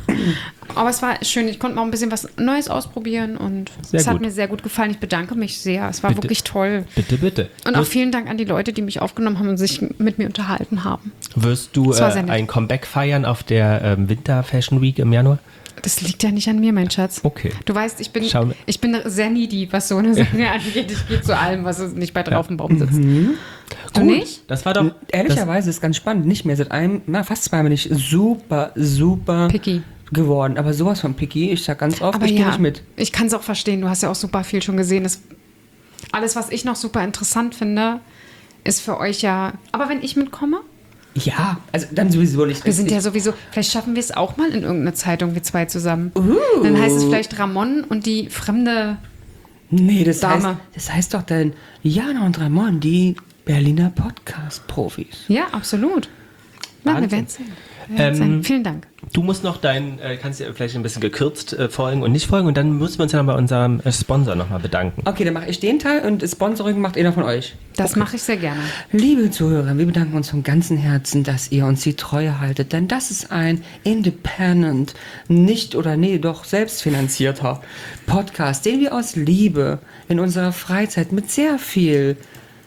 aber es war schön. Ich konnte mal ein bisschen was Neues ausprobieren und Sehr es hat gut. mir sehr gut gefallen. Ich bedanke mich sehr. Es war Bitte. wirklich toll. Bitte, bitte. Und auch Wirst- vielen Dank an die Leute, die mich aufgenommen haben und sich mit mir unterhalten haben. Wirst du Das war sehr äh, nett. ein Comeback feiern auf der ähm, Winter Fashion Week im Januar? Das liegt ja nicht an mir, mein Schatz. Okay. Du weißt, ich bin, Schau- ich bin sehr needy, was so eine Sache angeht. Ich gehe zu allem, was nicht bei drauf im Baum sitzt. Mhm. Du nicht? Das war doch. Ehrlicherweise ist ganz spannend. Nicht mehr seit einem, na, fast zwei bin ich super, super Picky. geworden. Aber sowas von picky. Ich sag ganz oft, Aber ich gehe ja, nicht mit. ich kann es auch verstehen. Du hast ja auch super viel schon gesehen. Das, alles, was ich noch super interessant finde, ist für euch ja. Aber wenn ich mitkomme, Ja, also dann sowieso nicht. wir sind ich, ja sowieso. Vielleicht schaffen wir es auch mal in irgendeine Zeitung, wir zwei zusammen. Dann heißt es vielleicht Ramon und die fremde. Nee, das heißt, Dame. das heißt doch dann Jana und Ramon, die Berliner Podcast-Profis. Ja, absolut. Na, wir Wahnsinn. werden sehen. Wir werden Ähm, sehen. Vielen Dank. Du musst noch dein, äh, kannst dir vielleicht ein bisschen gekürzt äh, folgen und nicht folgen und dann müssen wir uns ja noch bei unserem äh, Sponsor nochmal bedanken. Okay, dann mache ich den Teil und das Sponsoring macht einer von euch. Das mache ich sehr gerne. Liebe Zuhörer, wir bedanken uns von ganzem Herzen, dass ihr uns die Treue haltet, denn das ist ein independent, nicht oder nee, doch selbstfinanzierter Podcast, den wir aus Liebe in unserer Freizeit mit sehr viel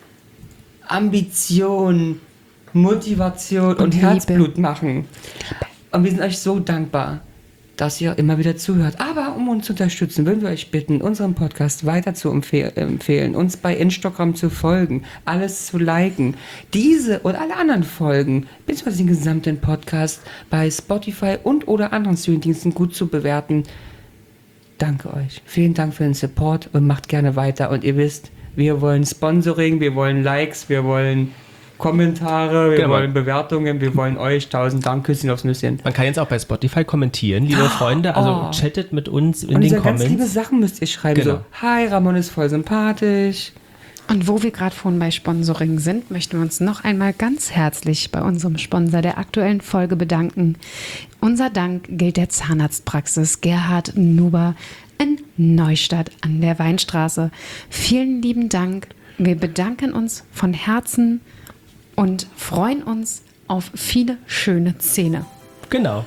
Ambition, Motivation und, Und Liebe. Herzblut machen. Und wir sind euch so dankbar, dass ihr immer wieder zuhört. Aber um uns zu unterstützen, würden wir euch bitten, unseren Podcast weiter zu empfehl- empfehlen, uns bei Instagram zu folgen, alles zu liken, diese und alle anderen Folgen, beziehungsweise den gesamten Podcast bei Spotify und oder anderen Streamingdiensten gut zu bewerten. Danke euch. Vielen Dank für den Support und macht gerne weiter. Und ihr wisst, wir wollen Sponsoring, wir wollen Likes, wir wollen Kommentare, wir Genau. wollen Bewertungen, wir wollen euch. Tausend Dank, Küsschen aufs Nüsschen. Man kann jetzt auch bei Spotify kommentieren, liebe Freunde. Also Oh. chattet mit uns in Und den diese ganz liebe Comments. Sachen müsst ihr schreiben. Genau. So, hi, Ramon ist voll sympathisch. Und wo wir gerade vorhin bei Sponsoring sind, möchten wir uns noch einmal ganz herzlich bei unserem Sponsor der aktuellen Folge bedanken. Unser Dank gilt der Zahnarztpraxis Gerhard Nuber in Neustadt an der Weinstraße. Vielen lieben Dank. Wir bedanken uns von Herzen und freuen uns auf viele schöne Zähne. Genau.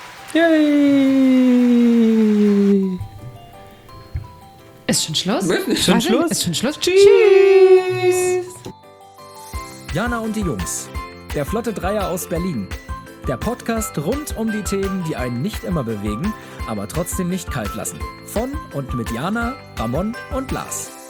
Yay! Ist schon Schluss? Ist schon Was denn? Schluss? Ist schon Schluss? Tschüss! Jana und die Jungs. Der Flotte Dreier aus Berlin. Der Podcast rund um die Themen, die einen nicht immer bewegen, aber trotzdem nicht kalt lassen. Von und mit Jana, Ramon und Lars.